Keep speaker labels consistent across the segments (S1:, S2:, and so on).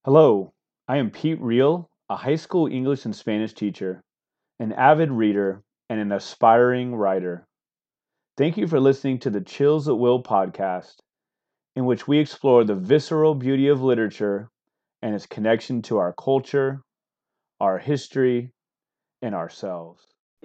S1: Hello, I am Pete Reel, a high school English and Spanish teacher, an avid reader, and an aspiring writer. Thank you for listening to the Chills at Will podcast, in which we explore the visceral beauty of literature and its connection to our culture, our history, and ourselves.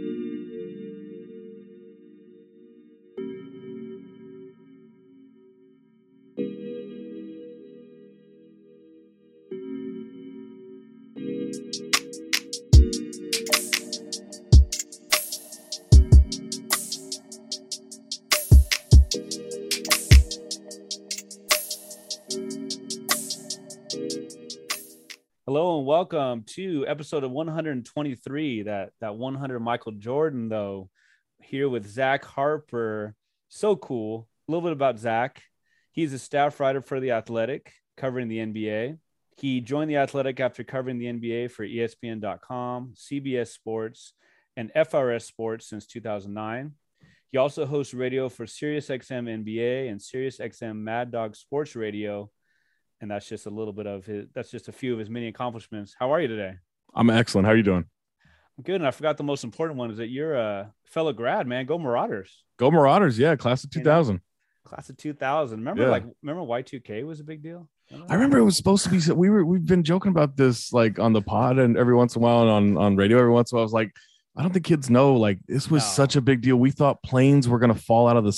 S1: Hello and welcome to episode of 123, that 100 Michael Jordan, though, here with Zach Harper. So cool. A little bit about Zach. He's a staff writer for The Athletic, covering the NBA. He joined The Athletic after covering the NBA for ESPN.com, CBS Sports, and FRS Sports since 2009. He also hosts radio for SiriusXM NBA and SiriusXM Mad Dog Sports Radio. And that's just a little bit of that's just a few of his many accomplishments. How are you today?
S2: I'm excellent. How are you doing?
S1: I'm good. And I forgot the most important one is that you're a fellow grad, man. Go Marauders.
S2: Go Marauders. Yeah. Class of 2000.
S1: Class of 2000. Remember Y2K was a big deal?
S2: I remember it was supposed to be, we've been joking about this like on the pod and every once in a while and on radio every once in a while. I was like, I don't think kids know, like this was such a big deal. We thought planes were going to fall out of the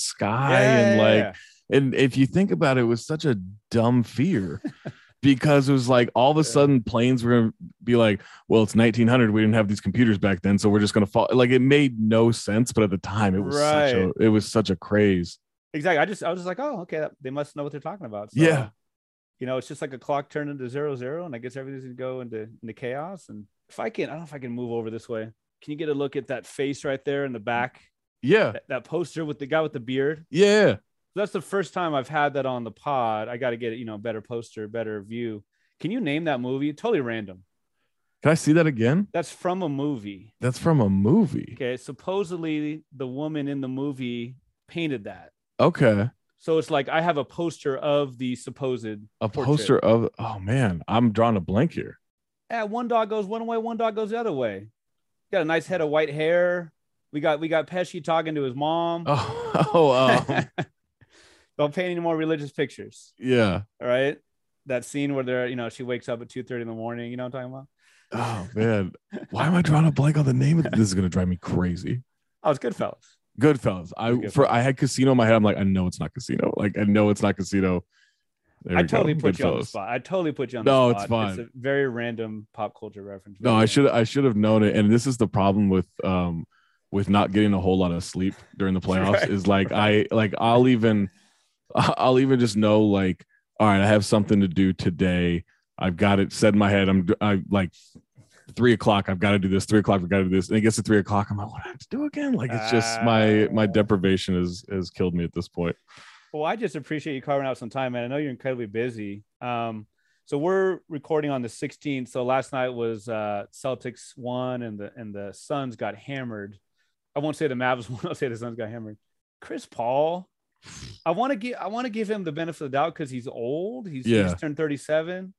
S2: sky And if you think about it, it was such a dumb fear because it was like all of a sudden planes were going to be like, well, it's 1900. We didn't have these computers back then. So we're just going to fall. Like it made no sense. But at the time it was such a craze.
S1: Exactly. I was just like, oh, okay. They must know what they're talking about. So,
S2: yeah.
S1: You know, it's just like a clock turned into 00 and I guess everything's going to go into chaos. And I don't know if I can move over this way. Can you get a look at that face right there in the back?
S2: Yeah.
S1: That poster with the guy with the beard.
S2: Yeah.
S1: That's the first time I've had that on the pod. I got to get it, better poster, better view. Can you name that movie? Totally random.
S2: Can I see that again?
S1: That's from a movie.
S2: Okay.
S1: Supposedly the woman in the movie painted that.
S2: Okay.
S1: So it's like I have a poster of the supposed
S2: poster of, oh man, I'm drawing a blank here.
S1: Yeah, one dog goes one way, one dog goes the other way. Got a nice head of white hair. We got Pesci talking to his mom. Don't paint any more religious pictures.
S2: Yeah.
S1: All right. That scene where she wakes up at 2:30 in the morning. You know what I'm talking
S2: about? Oh, man. Why am I drawing a blank on the name of it? This is going to drive me crazy.
S1: Oh, it's Goodfellas.
S2: I had Casino in my head. I'm like, I know it's not Casino. Like, I know it's not Casino.
S1: I totally put you on the spot.
S2: No, it's fine.
S1: It's a very random pop culture reference.
S2: No, I should have known it. And this is the problem with not getting a whole lot of sleep during the playoffs is like, I'll even just know like, all right, I have something to do today. I've got it set in my head. I like 3 o'clock. I've got to do this. 3 o'clock. I've got to do this. And it gets to 3 o'clock. I'm like, what do I have to do again? Like, it's just my deprivation has killed me at this point.
S1: Well, I just appreciate you carving out some time, man. I know you're incredibly busy. So we're recording on the 16th. So last night was Celtics won and the Suns got hammered. I won't say the Mavs won. I'll say the Suns got hammered. Chris Paul. I want to give him the benefit of the doubt because he's old. He's turned 37.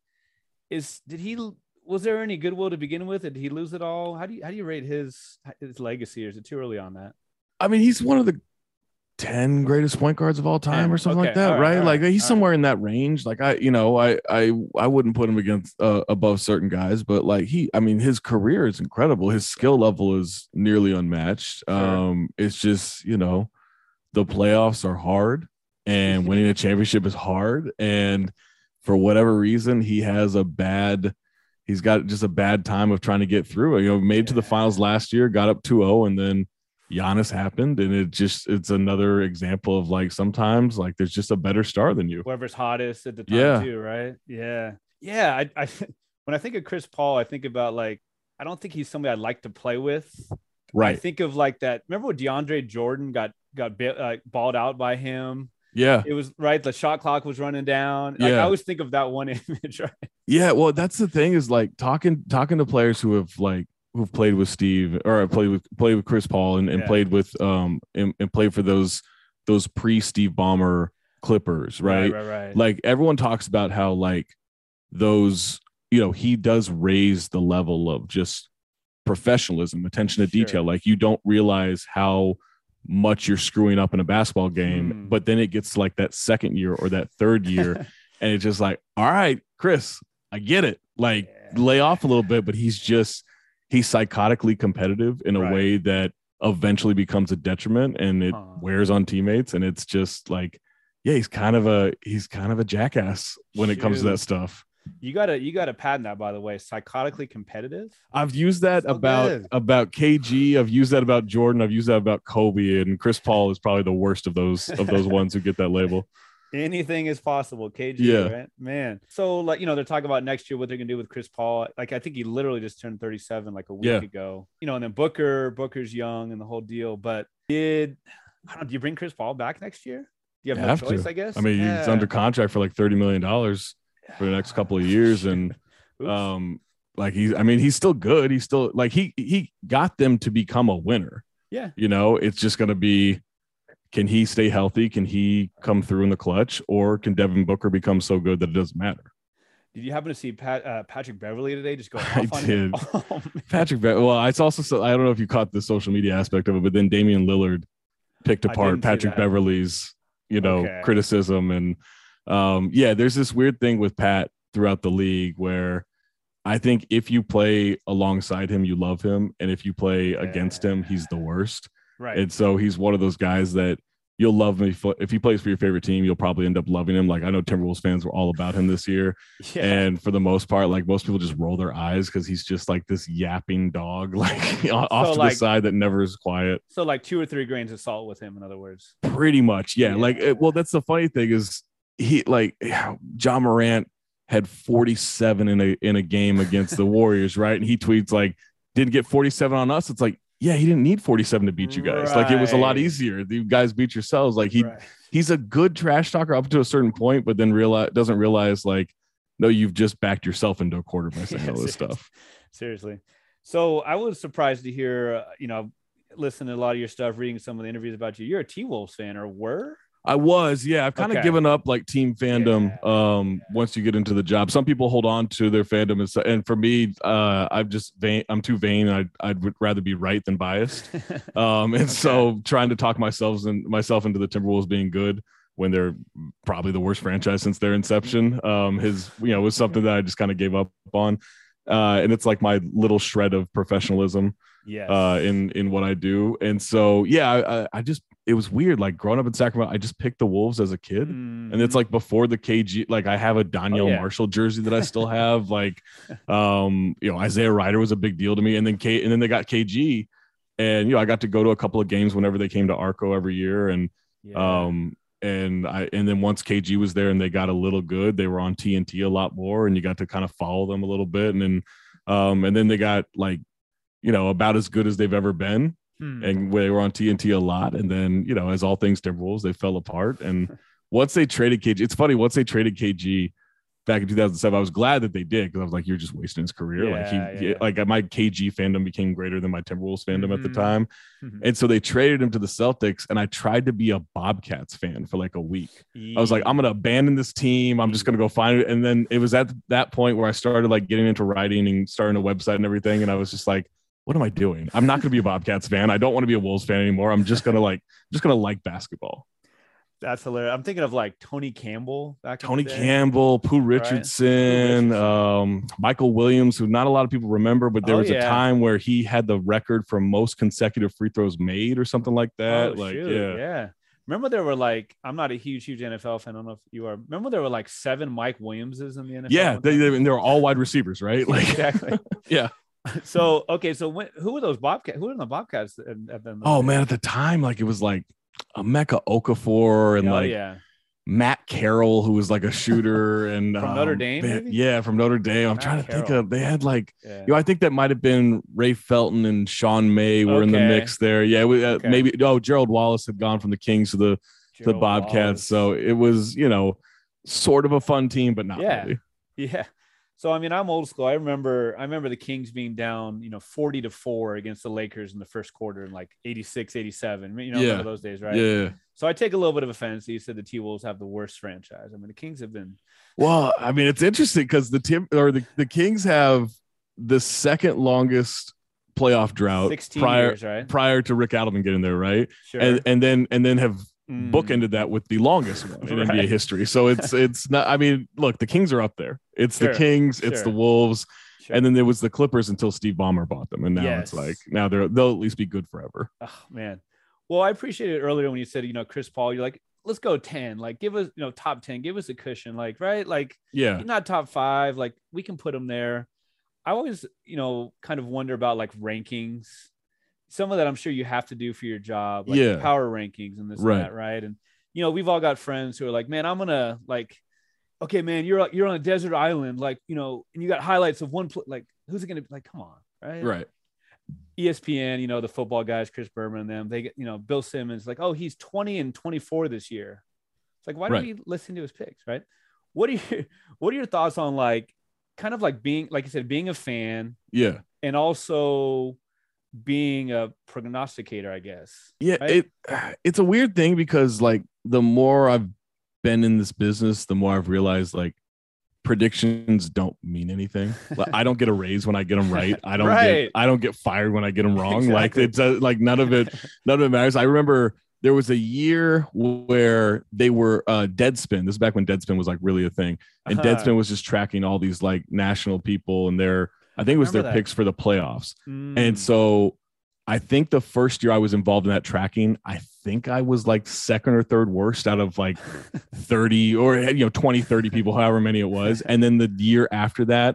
S1: Was there any goodwill to begin with? Did he lose it all? How do you rate his legacy, or is it too early on that?
S2: I mean, he's one of the 10 greatest point guards of all time or something like that, right? Like he's somewhere in that range. Like I wouldn't put him against above certain guys, but like his career is incredible. His skill level is nearly unmatched. Sure. It's just, the playoffs are hard and winning a championship is hard. And for whatever reason, he's got just a bad time of trying to get through. Made to the finals last year, got up 2-0, and then Giannis happened. And it's another example of like, sometimes like there's just a better star than you.
S1: Whoever's hottest at the time too, right? Yeah. Yeah. I when I think of Chris Paul, I think about like, I don't think he's somebody I'd like to play with.
S2: Right.
S1: I think of like that. Remember when DeAndre Jordan got balled out by him?
S2: Yeah.
S1: It was right. The shot clock was running down. Like, I always think of that one image. Right?
S2: Yeah. Well, that's the thing is like talking to players who've played with Steve or played with Chris Paul and played with and played for those pre-Steve Ballmer Clippers. Right.
S1: Right.
S2: Like everyone talks about how like those he does raise the level of just professionalism, attention to detail. Like, you don't realize how much you're screwing up in a basketball game, but then it gets to like that second year or that third year, and it's just like, all right, Chris, I get it. Like, lay off a little bit, but he's psychotically competitive in a way that eventually becomes a detriment, and it wears on teammates. And it's just like, yeah, he's kind of a jackass when it comes to that stuff.
S1: You gotta patent that, by the way. Psychotically competitive.
S2: I've used that about KG. I've used that about Jordan. I've used that about Kobe, and Chris Paul is probably the worst of those ones who get that label.
S1: Anything is possible, KG, right? Man. So, like, they're talking about next year what they're gonna do with Chris Paul. Like, I think he literally just turned 37 like a week ago. And then Booker's young and the whole deal. But do you bring Chris Paul back next year? Do you have no choice, I guess?
S2: I mean, he's under contract for like $30 million for the next couple of years, and he's still good. He's still like he got them to become a winner.
S1: Yeah.
S2: It's just gonna be, can he stay healthy? Can he come through in the clutch? Or can Devin Booker become so good that it doesn't matter?
S1: Did you happen to see Patrick Beverley today? Just go.
S2: I did. Patrick Beverley. Well, it's also, I don't know if you caught the social media aspect of it, but then Damian Lillard picked apart Patrick Beverley's, criticism. And there's this weird thing with Pat throughout the league where I think if you play alongside him, you love him. And if you play against him, he's the worst.
S1: Right.
S2: And so he's one of those guys that you'll love him. If he plays for your favorite team, you'll probably end up loving him. Like, I know Timberwolves fans were all about him this year. Yeah. And for the most part, like, most people just roll their eyes because he's just like this yapping dog, like off to the side that never is quiet.
S1: So like 2 or 3 grains of salt with him, in other words.
S2: Pretty much. Yeah. That's the funny thing is John Morant had 47 in a game against the Warriors, right? And he tweets like, didn't get 47 on us. It's like, yeah, he didn't need 47 to beat you guys. Right. Like, it was a lot easier. You guys beat yourselves. Like, he's a good trash talker up to a certain point, but then doesn't realize like, no, you've just backed yourself into a quarter by saying all this stuff.
S1: Seriously. So I was surprised to hear, listening to a lot of your stuff, reading some of the interviews about you. You're a T-Wolves fan, or were?
S2: I was, yeah. I've kind of given up like team fandom once you get into the job. Some people hold on to their fandom, and for me, I'm too vain. I'd rather be right than biased. So trying to talk myself into the Timberwolves being good when they're probably the worst franchise since their inception, was something that I just kind of gave up on. And it's like my little shred of professionalism in what I do. And so, it was weird. Like, growing up in Sacramento, I just picked the Wolves as a kid. And it's like before the KG, like, I have a Donyell Marshall jersey that I still have. Like, Isaiah Ryder was a big deal to me. And then they got KG, and, I got to go to a couple of games whenever they came to Arco every year. And, and then once KG was there and they got a little good, they were on TNT a lot more, and you got to kind of follow them a little bit. And then they got like, about as good as they've ever been. And they were on TNT a lot. And then, as all things Timberwolves, they fell apart. And once they traded KG, it's funny, once they traded KG back in 2007, I was glad that they did, because I was like, you're just wasting his career. Like my KG fandom became greater than my Timberwolves fandom at the time. And so they traded him to the Celtics, and I tried to be a Bobcats fan for like a week. I was like, I'm going to abandon this team. I'm just going to go find it. And then it was at that point where I started like getting into writing and starting a website and everything. And I was just like, what am I doing? I'm not going to be a Bobcats fan. I don't want to be a Wolves fan anymore. I'm just going to like basketball.
S1: That's hilarious. I'm thinking of like Tony Campbell
S2: Pooh Richardson, Michael Williams, who not a lot of people remember, but there was a time where he had the record for most consecutive free throws made or something like that.
S1: Remember there were like, I'm not a huge NFL fan. I don't know if you are. Remember there were like 7 Mike Williamses in the NFL?
S2: Yeah, they were all wide receivers, right? Like,
S1: exactly.
S2: Yeah.
S1: So who were those Bobcats? Who were the Bobcats?
S2: Man, at the time, like, it was like Emeka Okafor and Matt Carroll, who was like a shooter, and
S1: from Notre Dame.
S2: From Notre Dame. I'm trying to think of. They had like, I think that might have been Ray Felton and Sean May were in the mix there. Yeah, maybe. Gerald Wallace had gone from the Kings to the Bobcats, so it was sort of a fun team, but not really.
S1: Yeah. So, I mean, I'm old school. I remember the Kings being down, 40-4 against the Lakers in the first quarter in like 86, 87. Remember those days, right?
S2: Yeah.
S1: So I take a little bit of offense. You said the T-Wolves have the worst franchise. I mean, the Kings have been.
S2: Well, I mean, it's interesting because the Kings have the second longest playoff drought
S1: 16 years, right?
S2: prior to Rick Adelman getting there, right?
S1: Sure.
S2: And then have bookended that with the longest one in NBA history. So it's not. I mean, look, the Kings are up there. It's the Kings, it's the Wolves, and then there was the Clippers until Steve Ballmer bought them, and now it's like now they'll at least be good forever.
S1: Oh man, well, I appreciated it earlier when you said Chris Paul. You're like, let's go 10. Like, give us top 10. Give us a cushion. Like, right? Like,
S2: yeah,
S1: not top 5. Like, we can put him there. I always kind of wonder about like rankings. Some of that I'm sure you have to do for your job, like power rankings and this and that, right? And we've all got friends who are like, man, I'm gonna like, okay, man, you're on a desert island, like and you got highlights of one like, who's it gonna be? Like, come on,
S2: right?
S1: ESPN, the football guys, Chris Berman and them, they get Bill Simmons, like, oh, he's 20-24 this year. It's like, why don't we listen to his picks, right? What are your thoughts on like kind of like being, like you said, being a fan, and also being a prognosticator, I guess.
S2: Yeah, right? It's a weird thing because like the more I've been in this business, the more I've realized like predictions don't mean anything. Like, I don't get a raise when I get them right. I don't get fired when I get them wrong. Exactly. Like it's like none of it matters. I remember there was a year where they were Deadspin. This is back when Deadspin was like really a thing, and Deadspin was just tracking all these like national people and I think it was their picks for the playoffs. And so I think the first year I was involved in that tracking, I think I was like second or third worst out of like 30 or 20, 30 people, however many it was. And then the year after that,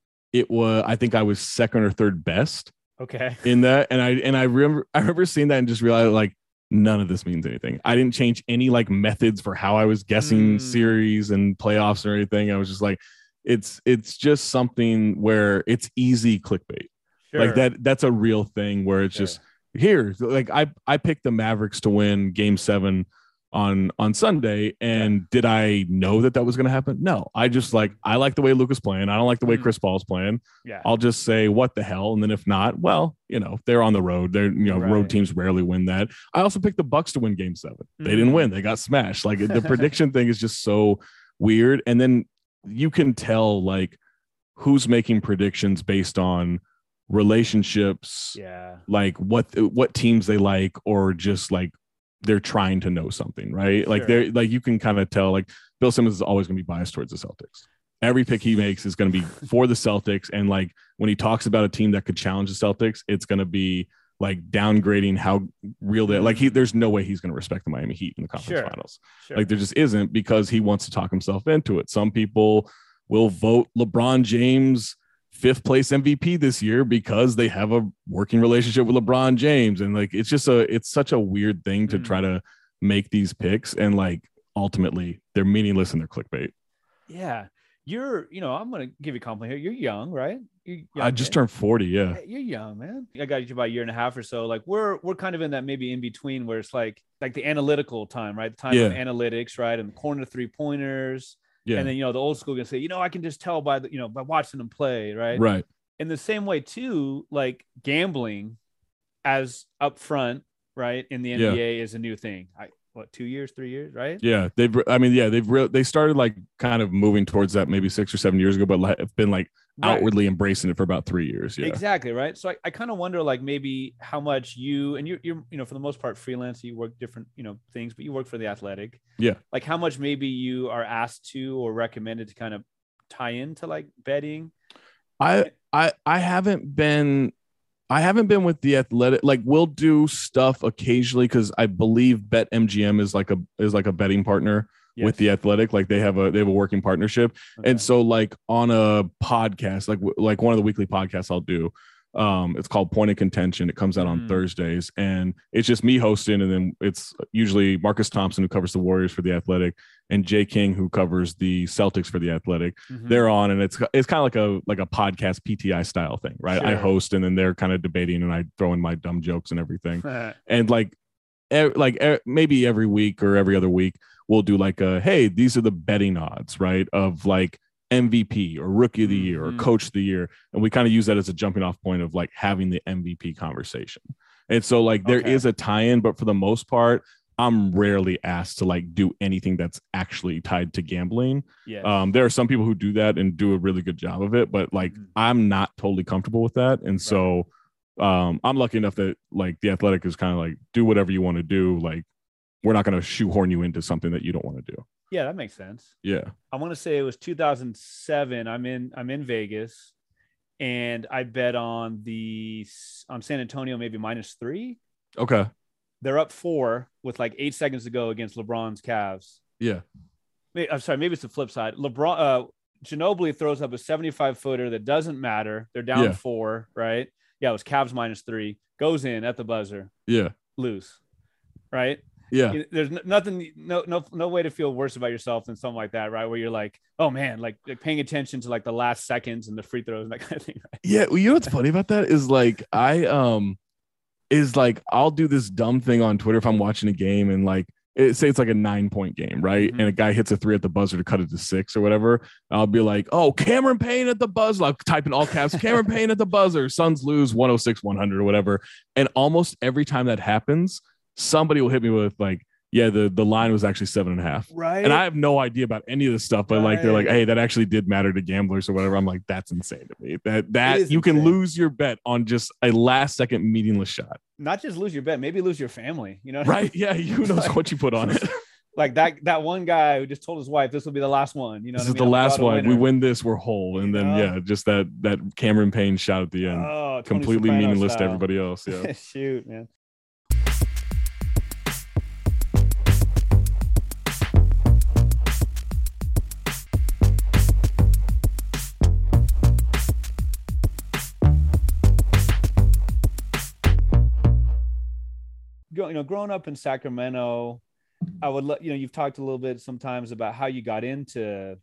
S2: I think I was second or third best.
S1: Okay.
S2: In that. And I remember seeing that and just realized like none of this means anything. I didn't change any like methods for how I was guessing series and playoffs or anything. I was just like, it's just something where it's easy clickbait. Sure. Like that's a real thing where it's just here. Like I picked the Mavericks to win Game 7 on Sunday, and did I know that was going to happen? No, I just I like the way Luka's playing. I don't like the way Chris Paul's playing. Yeah, I'll just say what the hell, and then if not, well, they're on the road. They're road teams rarely win that. I also picked the Bucks to win Game 7. They didn't win. They got smashed. Like the prediction thing is just so weird, and then you can tell like who's making predictions based on relationships, like what teams they like, or just like they're trying to know something, right? Like they're like, you can kind of tell like Bill Simmons is always going to be biased towards the Celtics. Every pick he makes is going to be for the Celtics, and like when he talks about a team that could challenge the Celtics, it's going to be like downgrading how real they like. There's no way he's going to respect the Miami Heat in the conference finals. Like there just isn't, because he wants to talk himself into it. Some people will vote LeBron James 5th place MVP this year because they have a working relationship with LeBron James. And like, it's such a weird thing to try to make these picks. And like, ultimately they're meaningless and they're clickbait.
S1: Yeah. I'm going to give you a compliment here. You're young, right?
S2: I just turned 40. Yeah.
S1: You're young, man. I got you about a year and a half or so. Like we're kind of in that maybe in between where it's like the analytical time, right? The time of analytics, right? And the corner 3-pointers. Yeah. And then, the old school can say, I can just tell by by watching them play. Right.
S2: Right.
S1: In the same way too, like gambling as upfront, right. In the NBA is a new thing. 2 years, 3 years, right? Yeah.
S2: They started like kind of moving towards that maybe 6 or 7 years ago, but have been like outwardly embracing it for about 3 years. Yeah.
S1: Exactly. Right. So I kind of wonder like maybe how much you're for the most part freelance, you work different, things, but you work for The Athletic.
S2: Yeah.
S1: Like how much maybe you are asked to or recommended to kind of tie into like betting.
S2: I haven't been with The Athletic. Like we'll do stuff occasionally because I believe BetMGM is like a betting partner with The Athletic. Like they have a working partnership. Okay. And so like on a podcast, like one of the weekly podcasts I'll do, it's called Point of Contention. It comes out on Thursdays, and it's just me hosting. And then it's usually Marcus Thompson, who covers the Warriors for The Athletic, and Jay King, who covers the Celtics for The Athletic. They're on, and it's kind of like a podcast PTI style thing, right? Sure. I host, and then they're kind of debating, and I throw in my dumb jokes and everything. And maybe every week or every other week, we'll do like hey, these are the betting odds, right? Of like MVP or rookie of the year or coach of the year. And we kind of use that as a jumping off point of like having the MVP conversation. And so like there is a tie-in, but for the most part, I'm rarely asked to like do anything that's actually tied to gambling.
S1: Yes.
S2: There are some people who do that and do a really good job of it, but like I'm not totally comfortable with that. And so I'm lucky enough that like The Athletic is kind of like, do whatever you want to do. Like we're not going to shoehorn you into something that you don't want to do.
S1: Yeah, that makes sense.
S2: Yeah.
S1: I want to say it was 2007. I'm in Vegas and I bet on San Antonio, maybe -3.
S2: Okay.
S1: They're up 4 with like 8 seconds to go against LeBron's Cavs.
S2: Yeah.
S1: I'm sorry. Maybe it's the flip side. Ginobili throws up a 75-footer that doesn't matter. They're down 4, right? Yeah, it was Cavs -3. Goes in at the buzzer.
S2: Yeah.
S1: Lose. Right?
S2: Yeah.
S1: There's nothing, no way to feel worse about yourself than something like that, right? Where you're like, oh man, like paying attention to like the last seconds and the free throws and that kind of thing. Right?
S2: Yeah. Well, you know what's funny about that is like I'll do this dumb thing on Twitter if I'm watching a game and like say it's like a 9-point game, right? And a guy hits a 3 at the buzzer to cut it to 6 or whatever. I'll be like, oh, Cameron Payne at the buzzer. I'll type in all caps, Cameron Payne at the buzzer. Suns lose 106-100 or whatever. And almost every time that happens, somebody will hit me with like, yeah, the line was actually 7.5.
S1: Right.
S2: And I have no idea about any of this stuff, but like they're like, hey, that actually did matter to gamblers or whatever. I'm like, that's insane to me. That you can lose your bet on just a last second meaningless shot.
S1: Not just lose your bet, maybe lose your family. You know,
S2: right? Yeah, who knows what you put on it.
S1: Like that one guy who just told his wife this will be the last one. You know,
S2: this is the last one. We win this, we're whole. And then just that Cameron Payne shot at the end, completely meaningless to everybody else. Yeah.
S1: Shoot, man. Growing up in Sacramento, I would you've talked a little bit sometimes about how you got into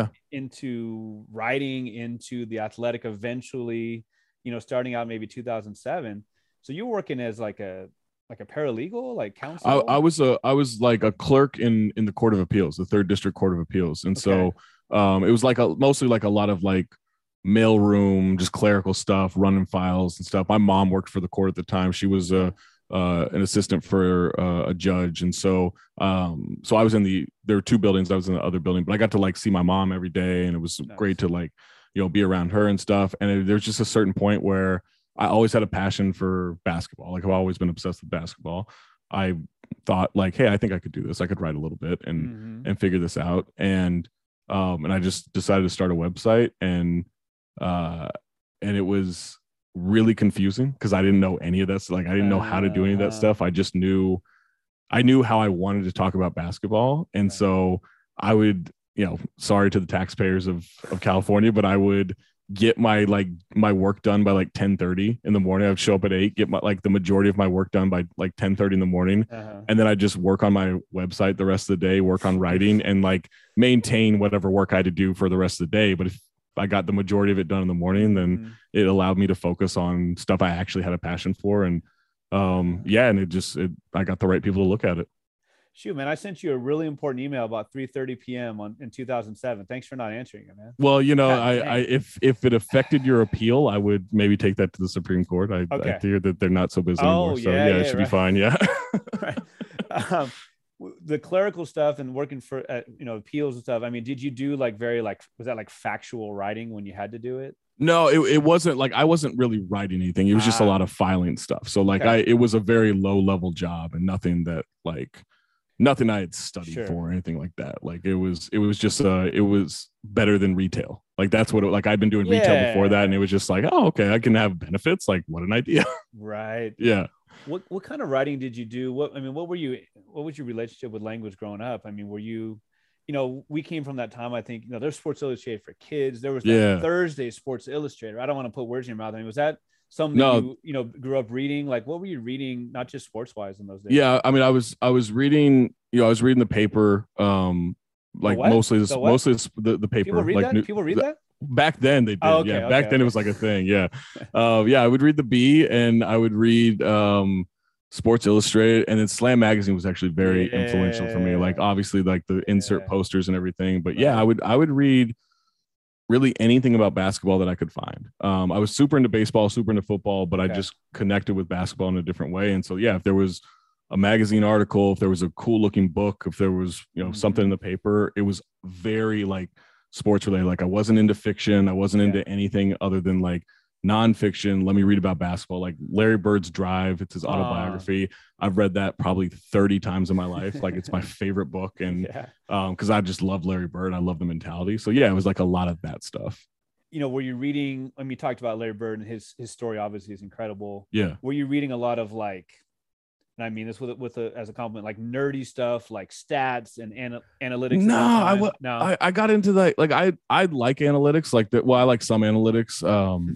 S1: writing, into The Athletic eventually, starting out maybe 2007. So you were working as like a paralegal, like counsel?
S2: I was like a clerk in the Court of Appeals, the 3rd District Court of Appeals. And so it was like mostly like a lot of like mailroom, just clerical stuff, running files and stuff. My mom worked for the court at the time. She was an assistant for a judge. And so I was there were 2 buildings. I was in the other building, but I got to like see my mom every day, and it was great to like, be around her and stuff. And there's just a certain point where I always had a passion for basketball. Like I've always been obsessed with basketball. I thought like, hey, I think I could do this. I could write a little bit and figure this out. And I just decided to start a website, and it was really confusing because I didn't know any of this. Like I didn't know how to do any of that stuff. I just knew how I wanted to talk about basketball. And so I would, sorry to the taxpayers of California, but I would get my work done by like 10:30 in the morning. I would show up at 8, get the majority of my work done by like 10:30 in the morning. And then I just work on my website the rest of the day, work on writing, and like maintain whatever work I had to do for the rest of the day. But if I got the majority of it done in the morning, then it allowed me to focus on stuff I actually had a passion for. And and I got the right people to look at it.
S1: Shoot, man, I sent you a really important email about 3:30 p.m. in 2007. Thanks for not answering it, man.
S2: Well, if it affected your appeal, I would maybe take that to the Supreme Court. I hear that they're not so busy anymore. So it should be fine. Yeah.
S1: Right. The clerical stuff and working for appeals and stuff. I mean, did you do like was that like factual writing when you had to do it?
S2: No, it wasn't like I wasn't really writing anything. It was just a lot of filing stuff. So like it was a very low level job and nothing I had studied for or anything like that. Like it was just it was better than retail. Like that's what I'd been doing retail before that, and it was just like, oh, okay, I can have benefits. Like what an idea.
S1: Right.
S2: Yeah.
S1: What kind of writing did you do? What was your relationship with language growing up? I mean, were you, we came from that time, I think, there's Sports Illustrated for kids. There was that Thursday Sports Illustrated. I don't want to put words in your mouth. I mean, was that something you grew up reading? Like what were you reading, not just sports wise in those days?
S2: Yeah. I mean, I was reading, I was reading the paper, mostly the paper.
S1: People read that?
S2: Back then they did. Back then it was like a thing. Yeah. I would read the Bee, and I would read Sports Illustrated, and then Slam Magazine was actually very influential for me. Like obviously like the insert posters and everything, but I would read really anything about basketball that I could find. I was super into baseball, super into football, but I just connected with basketball in a different way. And so, yeah, if there was a magazine article, if there was a cool looking book, if there was, something in the paper, it was very like sports related. Like I wasn't into fiction. I wasn't into anything other than like nonfiction. Let me read about basketball, like Larry Bird's Drive. It's his autobiography. I've read that probably 30 times in my life. Like it's my favorite book. And because I just love Larry Bird. I love the mentality. So yeah, it was like a lot of that stuff.
S1: Were you reading, I mean, you talked about Larry Bird and his story obviously is incredible.
S2: Yeah.
S1: Were you reading a lot of like, and I mean this as a compliment, like nerdy stuff, like stats and analytics?
S2: No, I got into that. Like I like analytics, like that. Well, I like some analytics.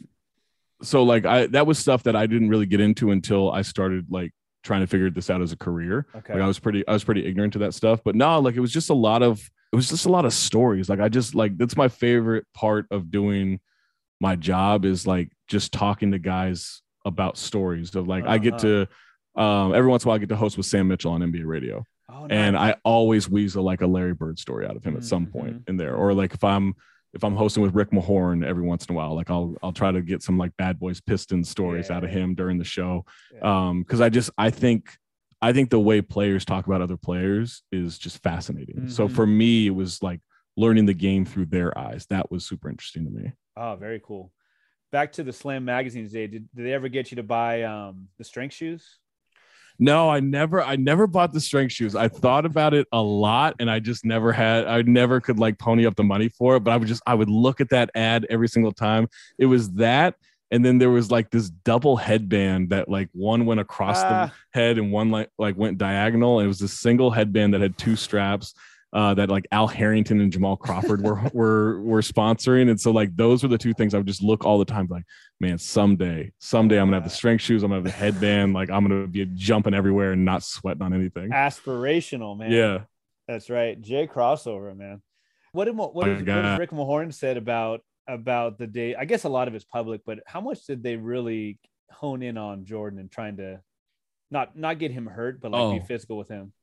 S2: So like that was stuff that I didn't really get into until I started like trying to figure this out as a career.
S1: Okay.
S2: Like I was pretty ignorant to that stuff, but no, like it was just a lot of stories. Like I just like, that's my favorite part of doing my job is like just talking to guys about stories of like, I get to, every once in a while I get to host with Sam Mitchell on NBA radio.
S1: Oh, nice.
S2: And I always weasel like a Larry Bird story out of him at some point in there. Or like if I'm hosting with Rick Mahorn every once in a while, like I'll try to get some like Bad Boys Pistons stories out of him during the show. Cause I think the way players talk about other players is just fascinating. So for me, it was like learning the game through their eyes. That was super interesting to me.
S1: Oh, very cool. Back to the Slam magazines day. Did they ever get you to buy the strength shoes?
S2: No, I never bought the strength shoes. I thought about it a lot and I never could like pony up the money for it, but I would look at that ad every single time. It was that. And then there was like this double headband that like one went across the head and one like went diagonal. It was a single headband that had two straps that like Al Harrington and Jamal Crawford were sponsoring. And so like those were the two things I would just look all the time like, man, someday I'm gonna have the strength shoes, I'm gonna have the headband, like I'm gonna be jumping everywhere and not sweating on anything.
S1: Aspirational, man.
S2: Yeah,
S1: that's right. Jay crossover, man. What has Rick Mahorn said about the day? I guess a lot of it's public, but how much did they really hone in on Jordan and trying to not get him hurt, but like be physical with him?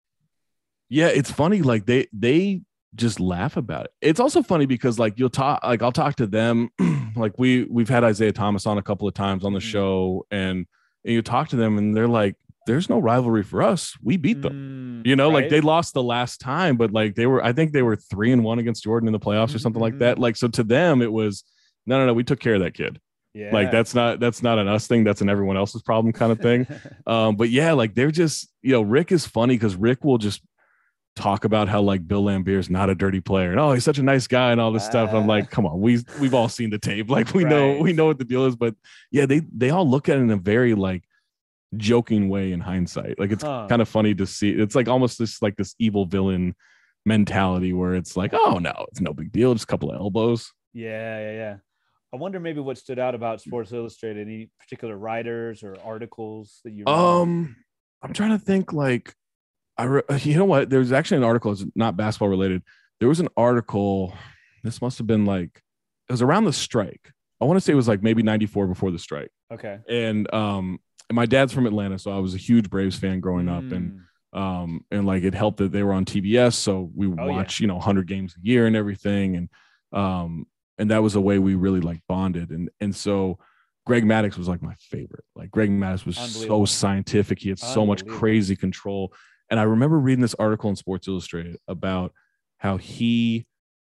S2: Yeah, it's funny. Like they just laugh about it. It's also funny because like I'll talk to them. Like we've had Isaiah Thomas on a couple of times on the show, and you talk to them and they're like, there's no rivalry for us. We beat them. Right? Like they lost the last time, but like I think they were 3-1 against Jordan in the playoffs or something like that. Like, so to them it was no, we took care of that kid.
S1: Yeah.
S2: Like that's not an us thing. That's an everyone else's problem kind of thing. But yeah, like they're just, Rick is funny because Rick will just talk about how like Bill Laimbeer is not a dirty player and he's such a nice guy and all this stuff. I'm like, come on, we've all seen the tape. Like we know what the deal is. But yeah, they all look at it in a very like joking way in hindsight. Like it's kind of funny to see. It's like almost this evil villain mentality where it's like, oh no, it's no big deal, just a couple of elbows.
S1: Yeah. I wonder maybe what stood out about Sports Illustrated. Any particular writers or articles that you read?
S2: I'm trying to think. Like you know what? There's actually an article. It's not basketball related. There was an article. This must have been like, it was around the strike. I want to say it was like maybe 94 before the strike.
S1: Okay.
S2: And my dad's from Atlanta, so I was a huge Braves fan growing up, and like it helped that they were on TBS, so we would watch 100 games a year and everything, and that was a way we really like bonded, and so Greg Maddux was like my favorite. Like Greg Maddux was so scientific. He had so much crazy control. And I remember reading this article in Sports Illustrated about how he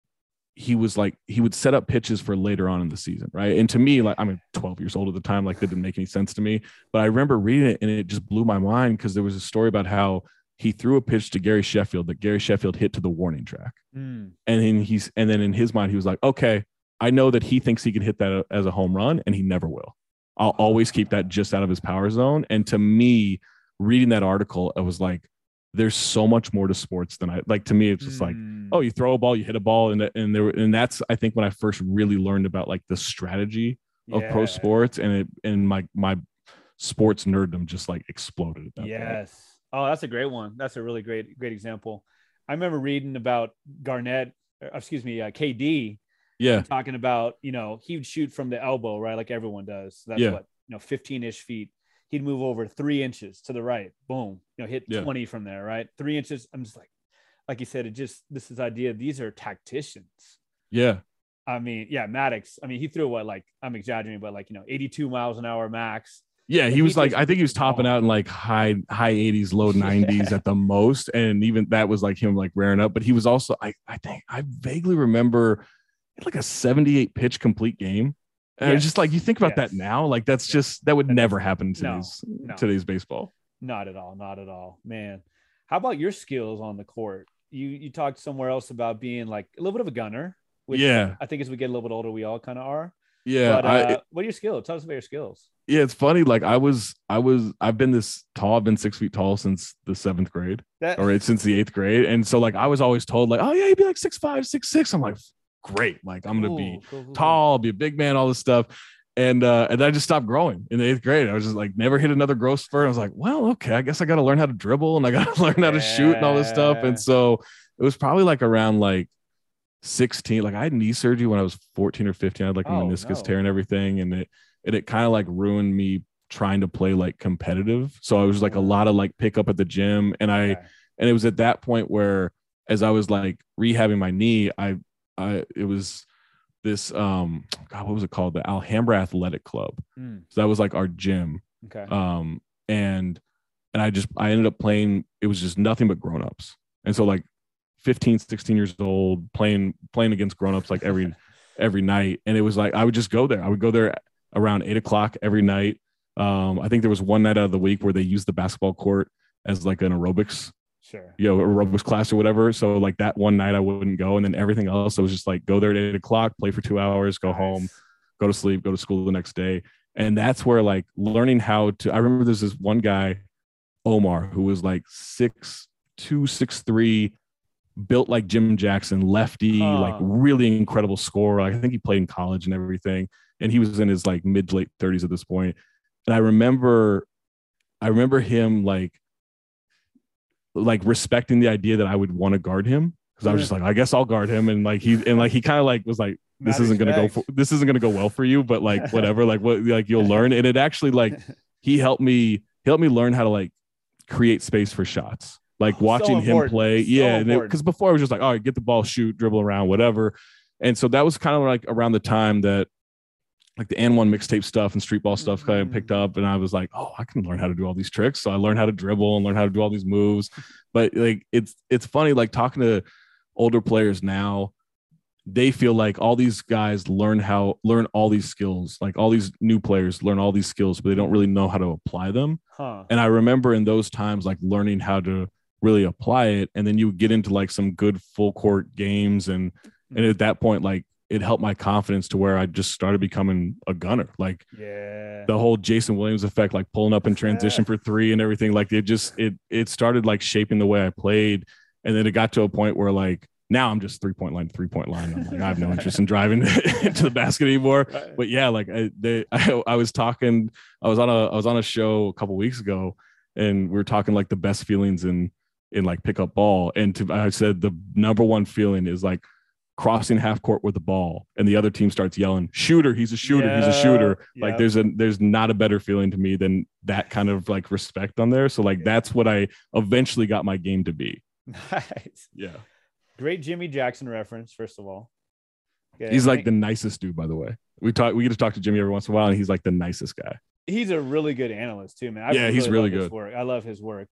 S2: was like, he would set up pitches for later on in the season. Right. And to me, like, I'm 12 years old at the time, like that didn't make any sense to me, but I remember reading it and it just blew my mind. Cause there was a story about how he threw a pitch to Gary Sheffield that Gary Sheffield hit to the warning track. And then in his mind, he was like, okay, I know that he thinks he can hit that as a home run and he never will. I'll always keep that just out of his power zone. And to me, reading that article, I was like, there's so much more to sports than to me, it's just like, oh, you throw a ball, you hit a ball. And that's, I think when I first really learned about like the strategy of pro sports, and my sports nerddom just like exploded at that point.
S1: Oh, that's a great one. That's a really great example. I remember reading about KD.
S2: Yeah.
S1: Talking about, he would shoot from the elbow, right? Like everyone does. So that's 15-ish feet. He'd move over 3 inches to the right. Boom. Hit 20 from there, right? 3 inches. I'm just like you said, this idea, these are tacticians.
S2: Yeah.
S1: I mean, yeah, Maddox. I mean, he threw what, like, I'm exaggerating, but like, 82 miles an hour max.
S2: Yeah, he was like, I think he was topping out in like high 80s, low 90s at the most. And even that was like him like rearing up. But he was also, I think I vaguely remember like a 78 pitch complete game. And it's just like, you think about that now, like that's just, that would never happen in today's baseball.
S1: Not at all. Not at all, man. How about your skills on the court? You talked somewhere else about being like a little bit of a gunner, which I think as we get a little bit older, we all kind of are.
S2: Yeah.
S1: But, what are your skills? Tell us about your skills.
S2: Yeah, it's funny. Like I've been this tall. I've been 6 feet tall since the 7th grade, or since the 8th grade. And so like, I was always told like, oh yeah, you'd be like 6'5", 6'6". I'm like, great. Like I'm going to be tall, I'll be a big man, all this stuff. And then I just stopped growing in the 8th grade. I was just like, never hit another growth spurt. I was like, well, okay, I guess I got to learn how to dribble and I got to learn how to shoot and all this stuff. And so it was probably like around like 16. Like I had knee surgery when I was 14 or 15. I had like a meniscus tear and everything. And it kind of like ruined me trying to play like competitive. So I was like a lot of like pick up at the gym. And and it was at that point where, as I was like rehabbing my knee, it was this God, what was it called? The Alhambra Athletic Club. So that was like our gym.
S1: Okay.
S2: And I ended up playing, it was just nothing but grown-ups. And so like 15, 16 years old, playing against grown-ups like every night. And it was like I would just go there. I would go there around 8:00 every night. I think there was one night out of the week where they used the basketball court as like an aerobics aerobics class or whatever. So like that one night I wouldn't go, and then everything else I was just like go there at 8:00, play for 2 hours, go home, go to sleep, go to school the next day. And that's where like learning how to, I remember there's this one guy, Omar, who was like 6'2", 6'3", built like Jim Jackson, lefty, like really incredible scorer. I think he played in college and everything. And he was in his like mid to late 30s at this point. And I remember him like respecting the idea that I would want to guard him, because I was just like, I guess I'll guard him. And like he kind of like was like, this isn't gonna go well for you, but like whatever, like what, like you'll learn. And it actually like he helped me learn how to like create space for shots. Like watching him play, because before I was just like, all right, get the ball, shoot, dribble around, whatever. And so that was kind of like around the time that like the N1 mixtape stuff and street ball stuff kind of picked up, and I was like, oh, I can learn how to do all these tricks. So I learned how to dribble and learn how to do all these moves. But like it's funny, like talking to older players now, they feel like all these guys learn all these skills, like all these new players learn all these skills, but they don't really know how to apply them. And I remember in those times like learning how to really apply it, and then you get into like some good full court games, and at that point like it helped my confidence to where I just started becoming a gunner. Like the whole Jason Williams effect, like pulling up in transition for three and everything, like it started like shaping the way I played. And then it got to a point where like now I'm just 3-point line. I'm like, I have no interest in driving into the basket anymore. But yeah, like I was on a show a couple weeks ago, and we were talking like the best feelings in like pickup ball. And I said the number one feeling is like crossing half court with the ball and the other team starts yelling, shooter, he's a shooter, he's a shooter. Like there's not a better feeling to me than that kind of like respect on there. So like that's what I eventually got my game to be.
S1: Nice.
S2: Yeah.
S1: Great Jimmy Jackson reference, first of all.
S2: Yeah, he's like the nicest dude, by the way. We get to talk to Jimmy every once in a while, and he's like the nicest guy.
S1: He's a really good analyst too, man.
S2: He's really good.
S1: I love his work.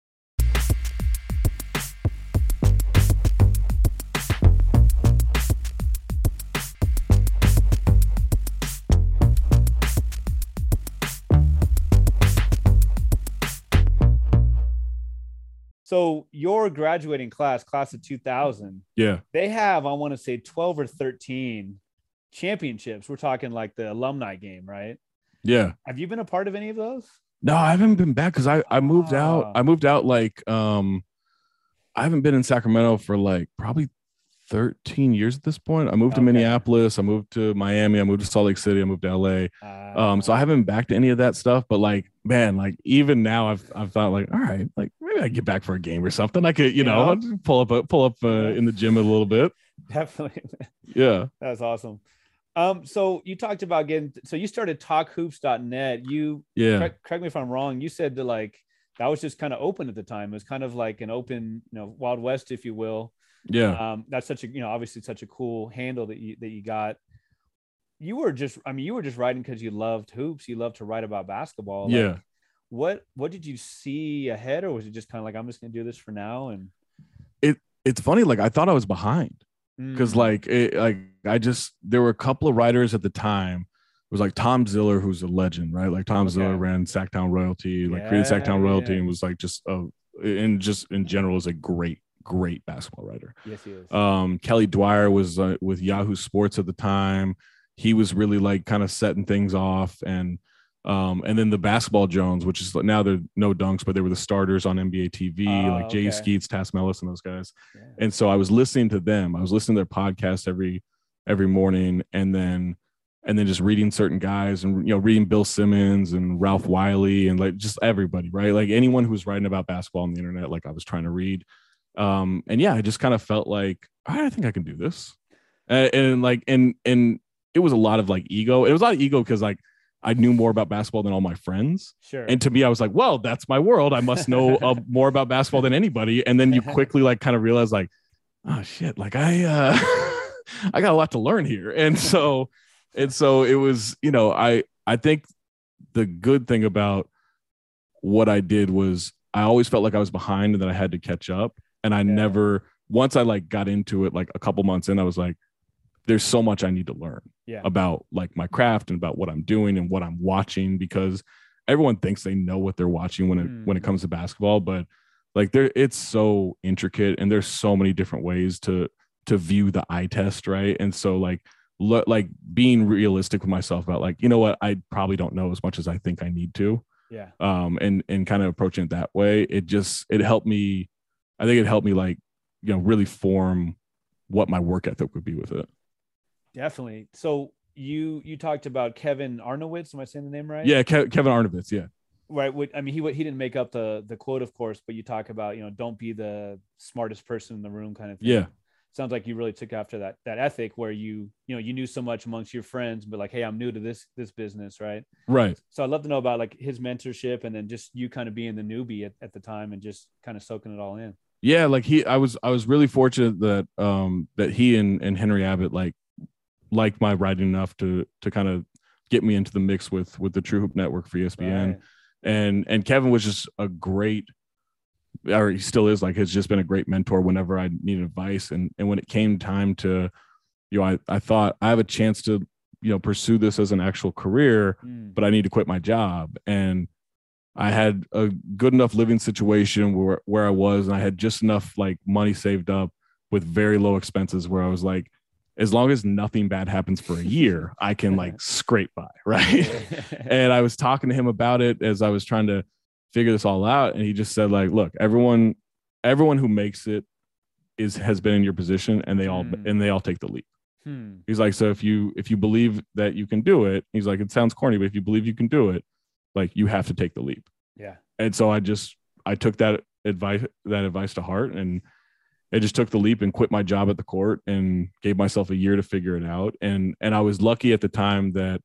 S1: So your graduating class of 2000, they have, I want to say 12 or 13 championships. We're talking like the alumni game, right?
S2: Yeah.
S1: Have you been a part of any of those?
S2: No, I haven't been back because I moved out. I moved out like I haven't been in Sacramento for like probably 13 years at this point. I moved to Minneapolis, I moved to Miami, I moved to Salt Lake City, I moved to LA. So I haven't been back to any of that stuff. But like, man, like even now I've thought like, all right, like maybe I get back for a game or something. I could, I'll pull up in the gym a little bit.
S1: Definitely.
S2: Yeah.
S1: That's awesome. So you talked about so you started talkhoops.net. Correct me if I'm wrong. You said that was just kind of open at the time. It was kind of like an open, Wild West, if you will.
S2: Yeah.
S1: That's such a, obviously such a cool handle that you got. you were just writing because you loved hoops. You loved to write about basketball.
S2: Yeah.
S1: What did you see ahead, or was it just kind of like, I'm just gonna do this for now? And
S2: it's funny, like I thought I was behind because there were a couple of writers at the time. It was like Tom Ziller, who's a legend, right? Like Tom Ziller ran Sacktown Royalty, created Sacktown Royalty, and was like just in general is a great basketball writer.
S1: Yes, he is.
S2: Kelly Dwyer was with Yahoo Sports at the time. He was really like kind of setting things off, and then the Basketball Jones, which is now they're No Dunks, but they were the starters on NBA TV, like Jay Skeets, Tass Mellis, and those guys. Yeah. And so I was listening to them. I was listening to their podcast every morning, and then just reading certain guys, and reading Bill Simmons and Ralph Wiley and like just everybody, right? Like anyone who was writing about basketball on the internet, like I was trying to read. And yeah, I just kind of felt like I think I can do this, and it was a lot of like ego. It was a lot of ego because like I knew more about basketball than all my friends.
S1: Sure.
S2: And to me, I was like, well, that's my world. I must know more about basketball than anybody. And then you quickly like kind of realize like, oh shit, like I got a lot to learn here. And so it was, I think the good thing about what I did was I always felt like I was behind and that I had to catch up. And I never, once I like got into it, like a couple months in, I was like, there's so much I need to learn about like my craft and about what I'm doing and what I'm watching, because everyone thinks they know what they're watching when it comes to basketball, but like it's so intricate and there's so many different ways to view the eye test, right? And so like being realistic with myself about like, you know what, I probably don't know as much as I think I need to.
S1: Yeah.
S2: And kind of approaching it that way, it helped me. I think it helped me like, really form what my work ethic would be with it.
S1: Definitely. So you talked about Kevin Arnowitz. Am I saying the name right?
S2: Yeah, Kevin Arnowitz. Yeah.
S1: Right. I mean, he didn't make up the quote, of course, but you talk about, don't be the smartest person in the room kind of thing.
S2: Yeah.
S1: Sounds like you really took after that ethic where you knew so much amongst your friends, but like, hey, I'm new to this business, right?
S2: Right.
S1: So I'd love to know about like his mentorship and then just you kind of being the newbie at the time and just kind of soaking it all in.
S2: Yeah, like I was really fortunate that that he and Henry Abbott liked my writing enough to kind of get me into the mix with the True Hoop Network for ESPN. Right. And Kevin was just a great, or he still is, like has just been a great mentor whenever I needed advice. And when it came time to, I thought I have a chance to, pursue this as an actual career, but I need to quit my job. And I had a good enough living situation where I was, and I had just enough like money saved up with very low expenses where I was like, as long as nothing bad happens for a year, I can like scrape by. Right. And I was talking to him about it as I was trying to figure this all out. And he just said like, look, everyone who makes it has been in your position, and they all take the leap. He's like, so if you believe that you can do it, he's like, it sounds corny, but if you believe you can do it, like you have to take the leap.
S1: Yeah. And
S2: so I took that advice to heart, and I just took the leap and quit my job at the court and gave myself a year to figure it out. And I was lucky at the time that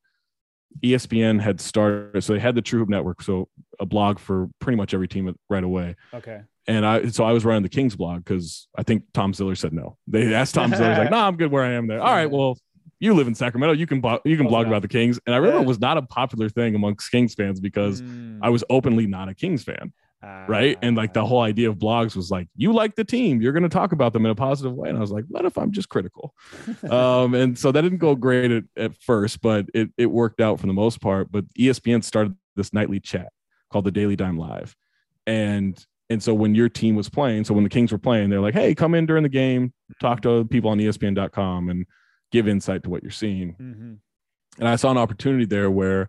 S2: ESPN had started. So they had the True Hoop Network. So a blog for pretty much every team right away.
S1: Okay.
S2: And I was running the Kings blog because I think Tom Ziller said no. They asked Tom Ziller, like, no, I'm good where I am there. All right, well, you live in Sacramento. You can blog about the Kings. And I remember it was not a popular thing amongst Kings fans because I was openly not a Kings fan. Right. And like the whole idea of blogs was like, you like the team, you're going to talk about them in a positive way. And I was like, what if I'm just critical? And so that didn't go great at first, but it worked out for the most part. But ESPN started this nightly chat called the Daily Dime Live. And so when your team was playing, so when the Kings were playing, they're like, hey, come in during the game, talk to people on ESPN.com and give insight to what you're seeing. Mm-hmm. And I saw an opportunity there where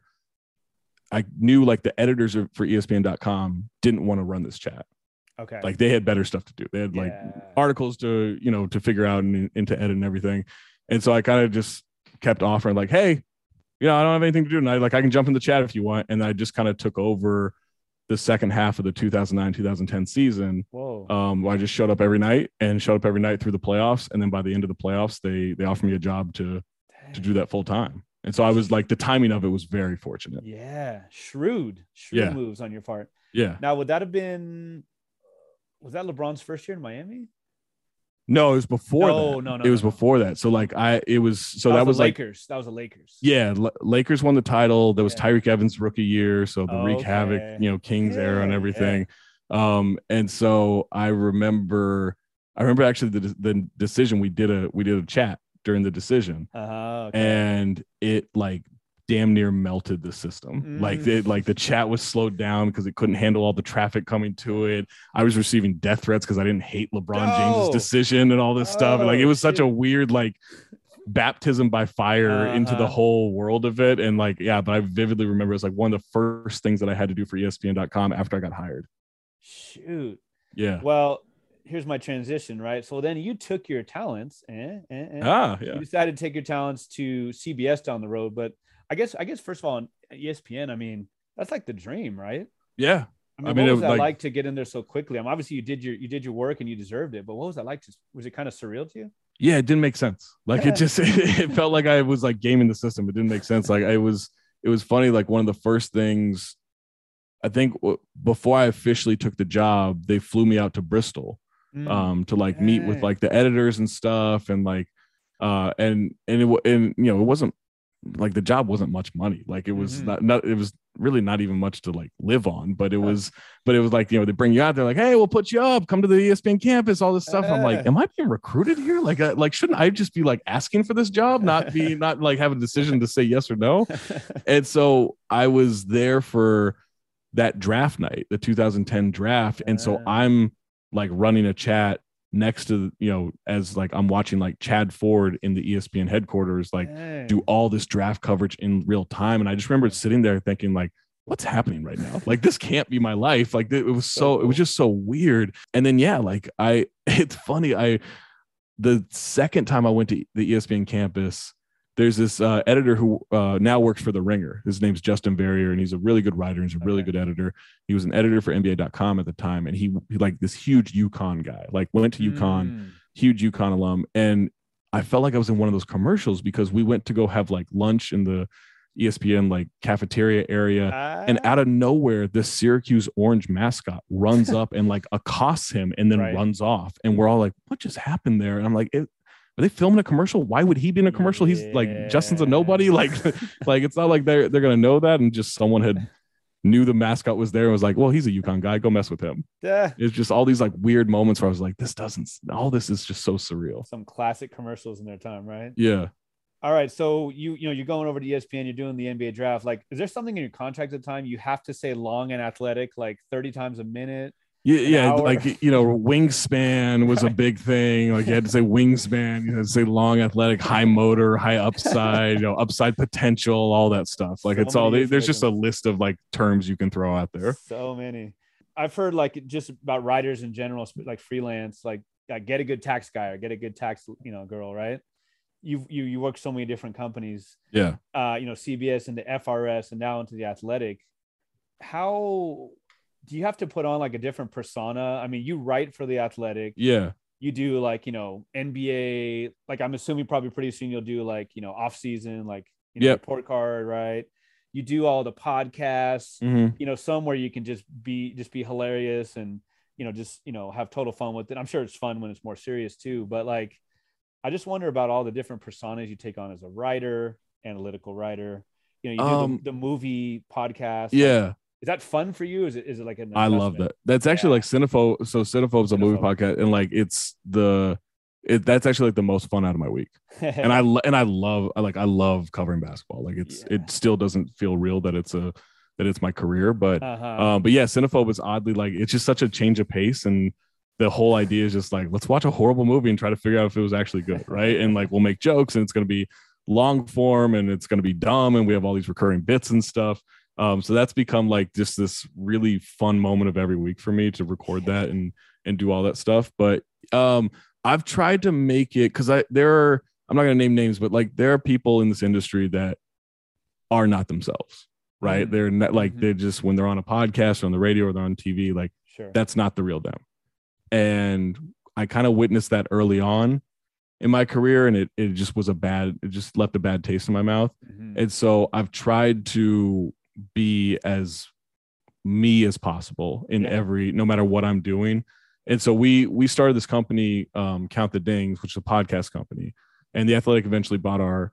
S2: I knew like the editors for ESPN.com didn't want to run this chat.
S1: Okay.
S2: Like they had better stuff to do. They had like articles to figure out and to edit and everything. And so I kind of just kept offering like, hey, I don't have anything to do tonight. Like I can jump in the chat if you want. And I just kind of took over the second half of the 2009-2010 season.
S1: Whoa.
S2: Where I just showed up every night through the playoffs. And then by the end of the playoffs, they offered me a job to do that full time. And so I was like, the timing of it was very fortunate.
S1: Yeah. Shrewd moves on your part.
S2: Yeah.
S1: Now, was that LeBron's first year in Miami?
S2: No, it was before
S1: No,
S2: that.
S1: no, no,
S2: it was
S1: no.
S2: before that. So like that was
S1: the
S2: like
S1: Lakers. That was the Lakers.
S2: Yeah, Lakers won the title. There was
S1: Yeah.
S2: Tyreek Evans rookie year, so the Wreak Havoc,
S1: Okay.
S2: Kings era and
S1: Yeah,
S2: everything. And so I remember actually the decision, we did a chat during the decision,
S1: Okay.
S2: and it like damn near melted the system. Like the chat was slowed down because it couldn't handle all the traffic coming to it. I was receiving death threats because I didn't hate LeBron James's decision and all this stuff. And like it was such a weird like baptism by fire into the whole world of it. And like, yeah, but I vividly remember it was like one of the first things that I had to do for ESPN.com after I got hired.
S1: Shoot.
S2: Yeah.
S1: Well, here's my transition, right? So then you took your talents
S2: Yeah.
S1: You decided to take your talents to CBS down the road. But I guess first of all, on ESPN, I mean, that's like the dream, right?
S2: Yeah.
S1: I mean, what was that like to get in there so quickly? I mean, obviously you did your work and you deserved it, but what was that like? Was it kind of surreal to you?
S2: Yeah, it didn't make sense. Like it felt like I was like gaming the system. It didn't make sense. Like it was funny. Like one of the first things, I think before I officially took the job, they flew me out to Bristol to like meet with like the editors and stuff. And like, it wasn't like the job wasn't much money. Like it was not it was really not even much to like live on, but it was like, they bring you out there like, hey, we'll put you up, come to the ESPN campus, all this stuff. I'm like, am I being recruited here? Like shouldn't I just be like asking for this job, not like have a decision to say yes or no? And so I was there for that draft night, the 2010 draft. And so I'm like running a chat next to, as like I'm watching like Chad Ford in the ESPN headquarters, like do all this draft coverage in real time. And I just remember sitting there thinking like, what's happening right now? Like, this can't be my life. Like it was so, it was just so weird. And then, yeah, like it's funny. The second time I went to the ESPN campus, there's this editor who now works for The Ringer. His name's Justin Verrier, and he's a really good writer. And he's a really good editor. He was an editor for NBA.com at the time, and he like this huge UConn guy, like went to UConn, huge UConn alum. And I felt like I was in one of those commercials because we went to go have like lunch in the ESPN like cafeteria area, and out of nowhere, the Syracuse Orange mascot runs up and like accosts him and then runs off. And we're all like, what just happened there? And I'm like, are they filming a commercial? Why would he be in a commercial? He's like, Justin's a nobody. Like it's not like they're gonna know that. And just someone had knew the mascot was there and was like, well, he's a UConn guy, go mess with him. It's just all these like weird moments where I was like, all this is just so surreal.
S1: Some classic commercials in their time, right?
S2: Yeah.
S1: All right. So you're going over to ESPN, you're doing the NBA draft. Like, is there something in your contract at the time you have to say long and athletic like 30 times a minute?
S2: Yeah, like wingspan was a big thing. Like you had to say wingspan, you had to say long, athletic, high motor, high upside, upside potential, all that stuff. Like it's all there's just a list of like terms you can throw out there.
S1: So many. I've heard like just about writers in general, like freelance, like get a good tax guy or get a good tax girl, right? You work so many different companies.
S2: Yeah.
S1: CBS and the FRS and now into the Athletic. How do you have to put on like a different persona? I mean, you write for the Athletic.
S2: Yeah.
S1: You do like, NBA, like I'm assuming probably pretty soon you'll do like, off season, like, report card, right? You do all the podcasts, somewhere you can just be hilarious and, have total fun with it. I'm sure it's fun when it's more serious too, but like, I just wonder about all the different personas you take on as a writer, analytical writer, you do the movie podcast.
S2: Yeah.
S1: Like, is that fun for you? Is it like an
S2: I love that. That's actually like Cinephobe. So Cinephobe's a movie podcast, and like that's actually like the most fun out of my week. And I love covering basketball. Like it still doesn't feel real that it's my career, but yeah, Cinephobe is oddly like it's just such a change of pace, and the whole idea is just like let's watch a horrible movie and try to figure out if it was actually good, right? And like we'll make jokes, and it's going to be long form, and it's going to be dumb, and we have all these recurring bits and stuff. So that's become like just this really fun moment of every week for me to record that and do all that stuff. But I've tried to make it because I'm not going to name names, but like there are people in this industry that are not themselves, right? They're not like they're just when they're on a podcast or on the radio or they're on TV, like that's not the real them. And I kind of witnessed that early on in my career, and it just was it just left a bad taste in my mouth. And so I've tried to be as me as possible in no matter what I'm doing. And so we started this company, Count the Dings, which is a podcast company, and The Athletic eventually bought our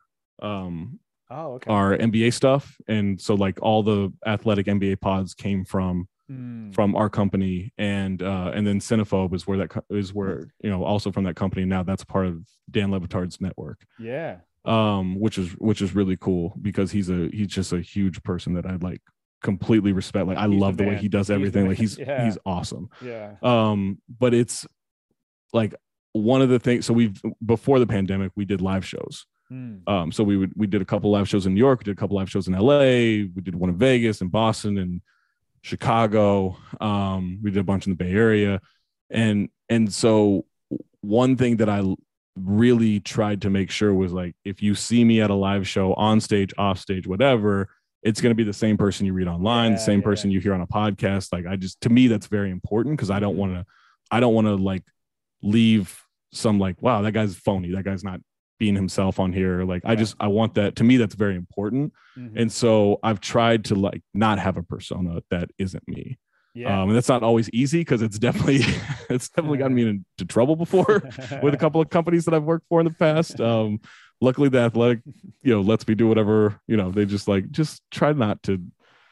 S2: NBA stuff. And so like all the Athletic NBA pods came from our company, and then Cinephobe is where also from that company. Now that's part of Dan Le Batard's network.
S1: Yeah.
S2: Which is really cool because he's just a huge person that I like completely respect. Like I love the way he does everything. Like he's awesome.
S1: Yeah.
S2: But it's like one of the things. So before the pandemic, we did live shows. So we did a couple live shows in New York, we did a couple live shows in LA, we did one in Vegas and Boston and Chicago. We did a bunch in the Bay Area. And so one thing that I really tried to make sure was like, if you see me at a live show, on stage, off stage, whatever, it's going to be the same person you read online, the same person you hear on a podcast. Like to me, that's very important because I don't want to like leave some like, wow, that guy's phony. That guy's not being himself on here. Like, I want that. To me, that's very important. And so I've tried to like not have a persona that isn't me. Yeah. And that's not always easy because it's definitely gotten me into trouble before with a couple of companies that I've worked for in the past. Luckily the Athletic, lets me do whatever, they just try not to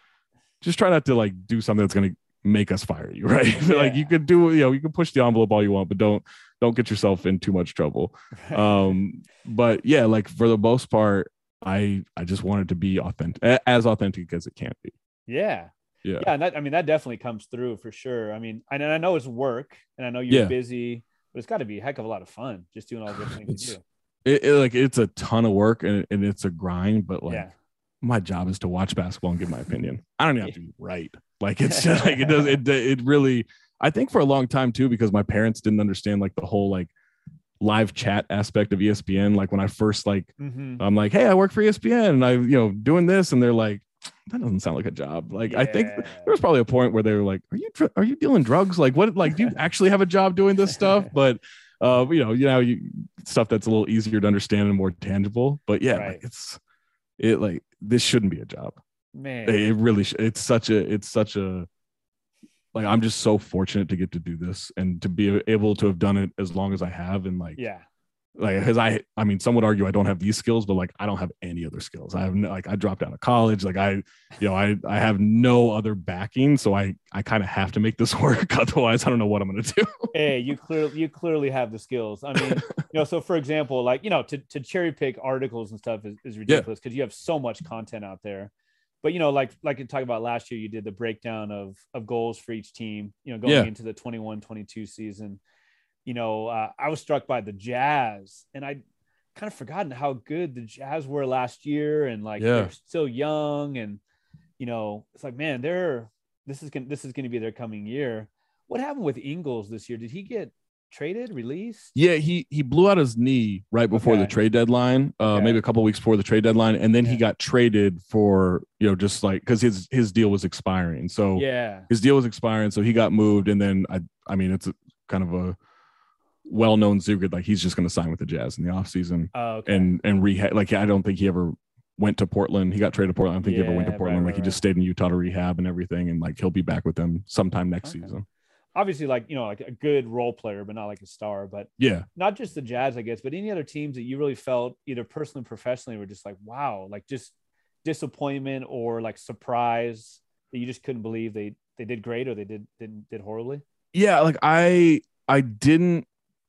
S2: like do something that's going to make us fire you. Right. Yeah. Like you could do, you can push the envelope all you want, but don't get yourself in too much trouble. But yeah, like for the most part, I just wanted to be as authentic as it can be.
S1: Yeah. Yeah. And that definitely comes through for sure. I mean, I know it's work and I know you're busy, but it's got to be a heck of a lot of fun just doing all the things you do.
S2: It's a ton of work and it's a grind, but like my job is to watch basketball and give my opinion. I don't even have to be right. Like it's just like it really, I think for a long time too, because my parents didn't understand like the whole like live chat aspect of ESPN. Like when I first I'm like, hey, I work for ESPN and I, doing this, and they're like, that doesn't sound like a job. Like I think there was probably a point where they were like, are you dealing drugs? Like what? Like do you actually have a job doing this stuff? But stuff that's a little easier to understand and more tangible. But like this shouldn't be a job, man. It really it's such a like, I'm just so fortunate to get to do this and to be able to have done it as long as I have. And like because I mean, some would argue I don't have these skills, but like I don't have any other skills. I have I dropped out of college. Like I have no other backing, so I kind of have to make this work. Otherwise, I don't know what I'm gonna do.
S1: Hey, you clearly have the skills. I mean, so for example, like to cherry pick articles and stuff is ridiculous because you have so much content out there. But like you talked about last year, you did the breakdown of goals for each team. Going into the 21-22 season. I was struck by the Jazz, and I kind of forgotten how good the Jazz were last year, and like they're still young, and it's like, man, this is going to be their coming year. What happened with Ingles this year? Did he get traded, released?
S2: Yeah, he blew out his knee right before the trade deadline, maybe a couple of weeks before the trade deadline, and then he got traded for just like because his deal was expiring. So his deal was expiring, so he got moved, and then I mean it's kind of a well-known secret, like he's just going to sign with the Jazz in the offseason and rehab. Like I don't think he ever went to Portland. He got traded to Portland. I don't think he ever went to Portland. He just stayed in Utah to rehab and everything, and like he'll be back with them sometime next season.
S1: Obviously, like like a good role player, but not like a star. But not just the Jazz, I guess, but any other teams that you really felt either personally, professionally, were just like, wow, like just disappointment or like surprise that you just couldn't believe they did great or they did horribly. Yeah,
S2: like I didn't.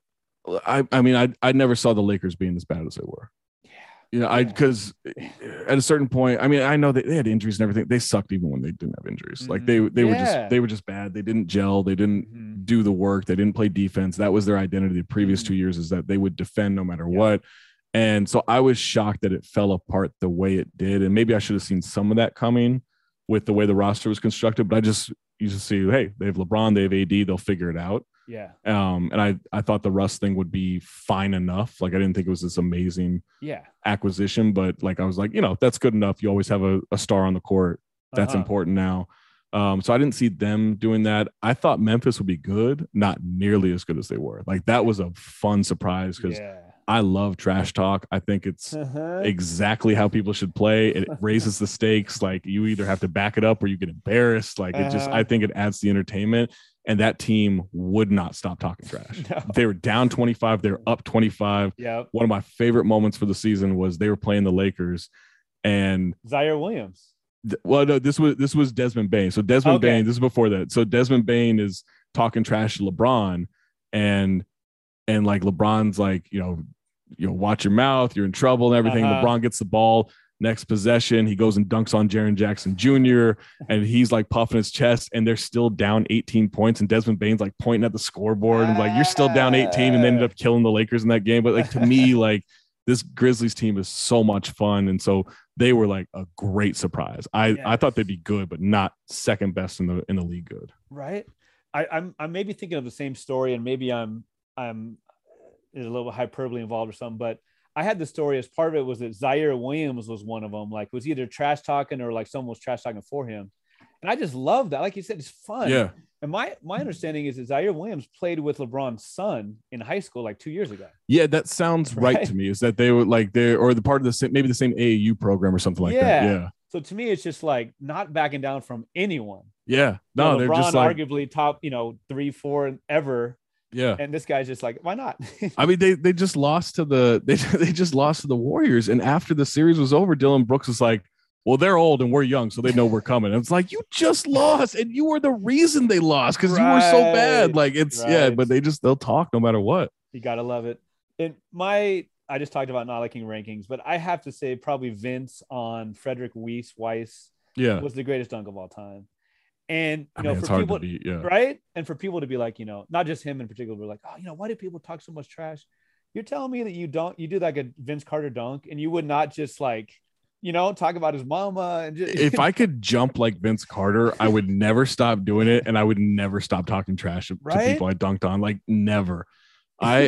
S2: I mean, I never saw the Lakers being as bad as they were. Because at a certain point, I mean, I know they had injuries and everything. They sucked even when they didn't have injuries. Like they were just bad. They didn't gel. They didn't do the work. They didn't play defense. That was their identity the previous 2 years, is that they would defend no matter what. And so I was shocked that it fell apart the way it did. And maybe I should have seen some of that coming with the way the roster was constructed. But you just see, hey, they have LeBron, they have AD, they'll figure it out.
S1: Yeah.
S2: And I thought the Russ thing would be fine enough. Like I didn't think it was this amazing acquisition, but like I was like, that's good enough. You always have a star on the court. That's important now. So I didn't see them doing that. I thought Memphis would be good, not nearly as good as they were. Like that was a fun surprise because I love trash talk. I think it's exactly how people should play. It raises the stakes. Like, you either have to back it up or you get embarrassed. Like, it just, I think it adds the entertainment. And that team would not stop talking trash. No. They were down 25. They were up 25.
S1: Yep.
S2: One of my favorite moments for the season was they were playing the Lakers and
S1: Zaire Williams.
S2: Well, no, this was Desmond Bane. So Desmond Bane, this is before that. So Desmond Bane is talking trash to LeBron, and like LeBron's like, watch your mouth, you're in trouble and everything. LeBron gets the ball. Next possession, he goes and dunks on Jaren Jackson Jr. and he's like puffing his chest, and they're still down 18 points. And Desmond Bane's like pointing at the scoreboard and like, you're still down 18, and they ended up killing the Lakers in that game. But like, to me, like, this Grizzlies team is so much fun. And so they were like a great surprise. I thought they'd be good, but not second best in the league good.
S1: Right. I'm maybe thinking of the same story, and maybe I'm there's a little hyperbole involved or something, but I had the story as part of it was that Zaire Williams was one of them. Like, was either trash talking or like someone was trash talking for him. And I just love that. Like you said, it's fun.
S2: Yeah.
S1: And my understanding is that Zaire Williams played with LeBron's son in high school like 2 years ago.
S2: Yeah, that sounds right to me. Is that they were like or the part of the same, maybe the same AAU program or something like that. Yeah.
S1: So to me, it's just like not backing down from anyone.
S2: Yeah. No,
S1: they're
S2: LeBron
S1: just like, arguably top, 3, 4 ever.
S2: Yeah.
S1: And this guy's just like, why not?
S2: I mean, they just lost to they just lost to the Warriors. And after the series was over, Dylan Brooks was like, well, they're old and we're young, so they know we're coming. And it's like, you just lost, and you were the reason they lost because you were so bad. Like, it's but they'll talk no matter what.
S1: You gotta love it. I just talked about not liking rankings, but I have to say probably Vince on Frederick Weiss was the greatest dunk of all time. And
S2: it's
S1: for
S2: hard
S1: people,
S2: to beat,
S1: right? And for people to be like, not just him in particular, but like, oh, why do people talk so much trash? You're telling me that you do like a Vince Carter dunk, and you would not just like, talk about his mama and just...
S2: If I could jump like Vince Carter, I would never stop doing it, and I would never stop talking trash to people I dunked on. Like, never. I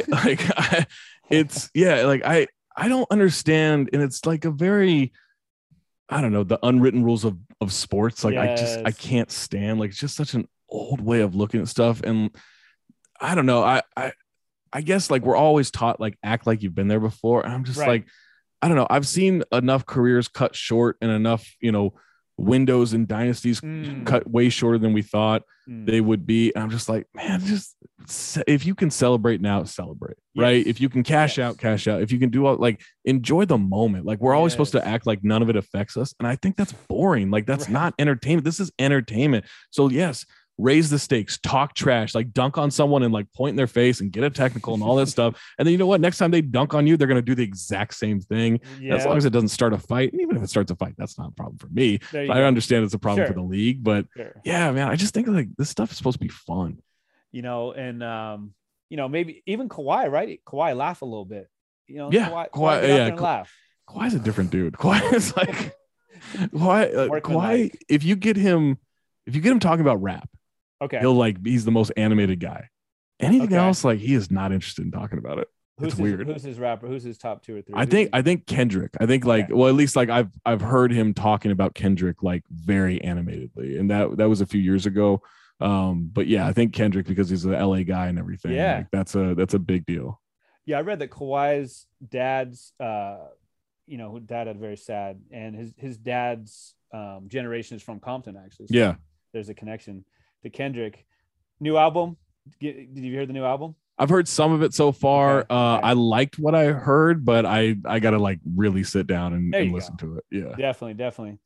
S2: don't understand, and it's like a very, I don't know, the unwritten rules of sports. Like, I can't stand, like, it's just such an old way of looking at stuff. And I don't know, I guess like we're always taught like act like you've been there before, and I'm just like, I don't know, I've seen enough careers cut short and enough windows and dynasties cut way shorter than we thought they would be. And I'm just like, man, just if you can celebrate now, celebrate, right? If you can cash out. If you can do all, like, enjoy the moment. Like, we're always supposed to act like none of it affects us. And I think that's boring. Like, that's not entertainment. This is entertainment. So yes, raise the stakes, talk trash, like dunk on someone and like point in their face and get a technical and all that stuff. And then you know what? Next time they dunk on you, they're going to do the exact same thing. As long as it doesn't start a fight. And even if it starts a fight, that's not a problem for me. I understand it's a problem for the league, but yeah, man, I just think like this stuff is supposed to be fun.
S1: And maybe even Kawhi, right? Kawhi laugh a little bit.
S2: Kawhi laugh. Kawhi's a different dude. Kawhi is like Kawhi. If you get him talking about rap, he's the most animated guy. Anything else, like, he is not interested in talking about it. It's weird.
S1: Who's his rapper? Who's his top 2 or 3?
S2: I think Kendrick. I think well, at least like I've heard him talking about Kendrick like very animatedly, and that was a few years ago. But yeah, I think Kendrick, because he's an LA guy and everything. Yeah, like, that's a big deal.
S1: Yeah, I read that Kawhi's dad's who dad had very sad, and his dad's generation is from Compton, actually. So there's a connection to Kendrick. New album. Did you hear the new album?
S2: I've heard some of it so far. I liked what I heard, but I gotta like really sit down and listen to it. Yeah,
S1: definitely.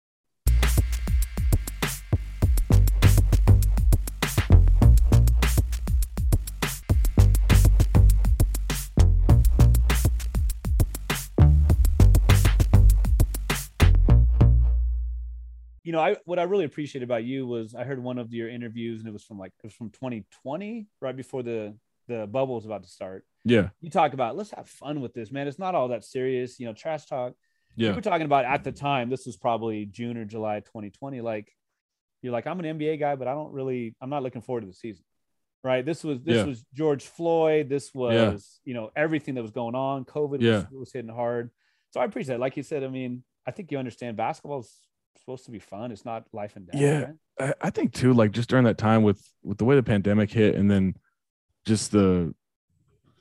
S1: What I really appreciate about you was I heard one of your interviews, and it was from 2020, right before the bubble was about to start.
S2: Yeah.
S1: You talk about, let's have fun with this, man. It's not all that serious, trash talk.
S2: Yeah.
S1: You were talking about at the time, this was probably June or July 2020. Like, you're like, I'm an NBA guy, but I'm not looking forward to the season. Right. This was George Floyd. This was, everything that was going on. COVID was hitting hard. So I appreciate it. Like you said, I mean, I think you understand basketball's supposed to be fun. It's not life and death.
S2: Yeah.
S1: Right?
S2: I think too, like, just during that time with the way the pandemic hit, and then just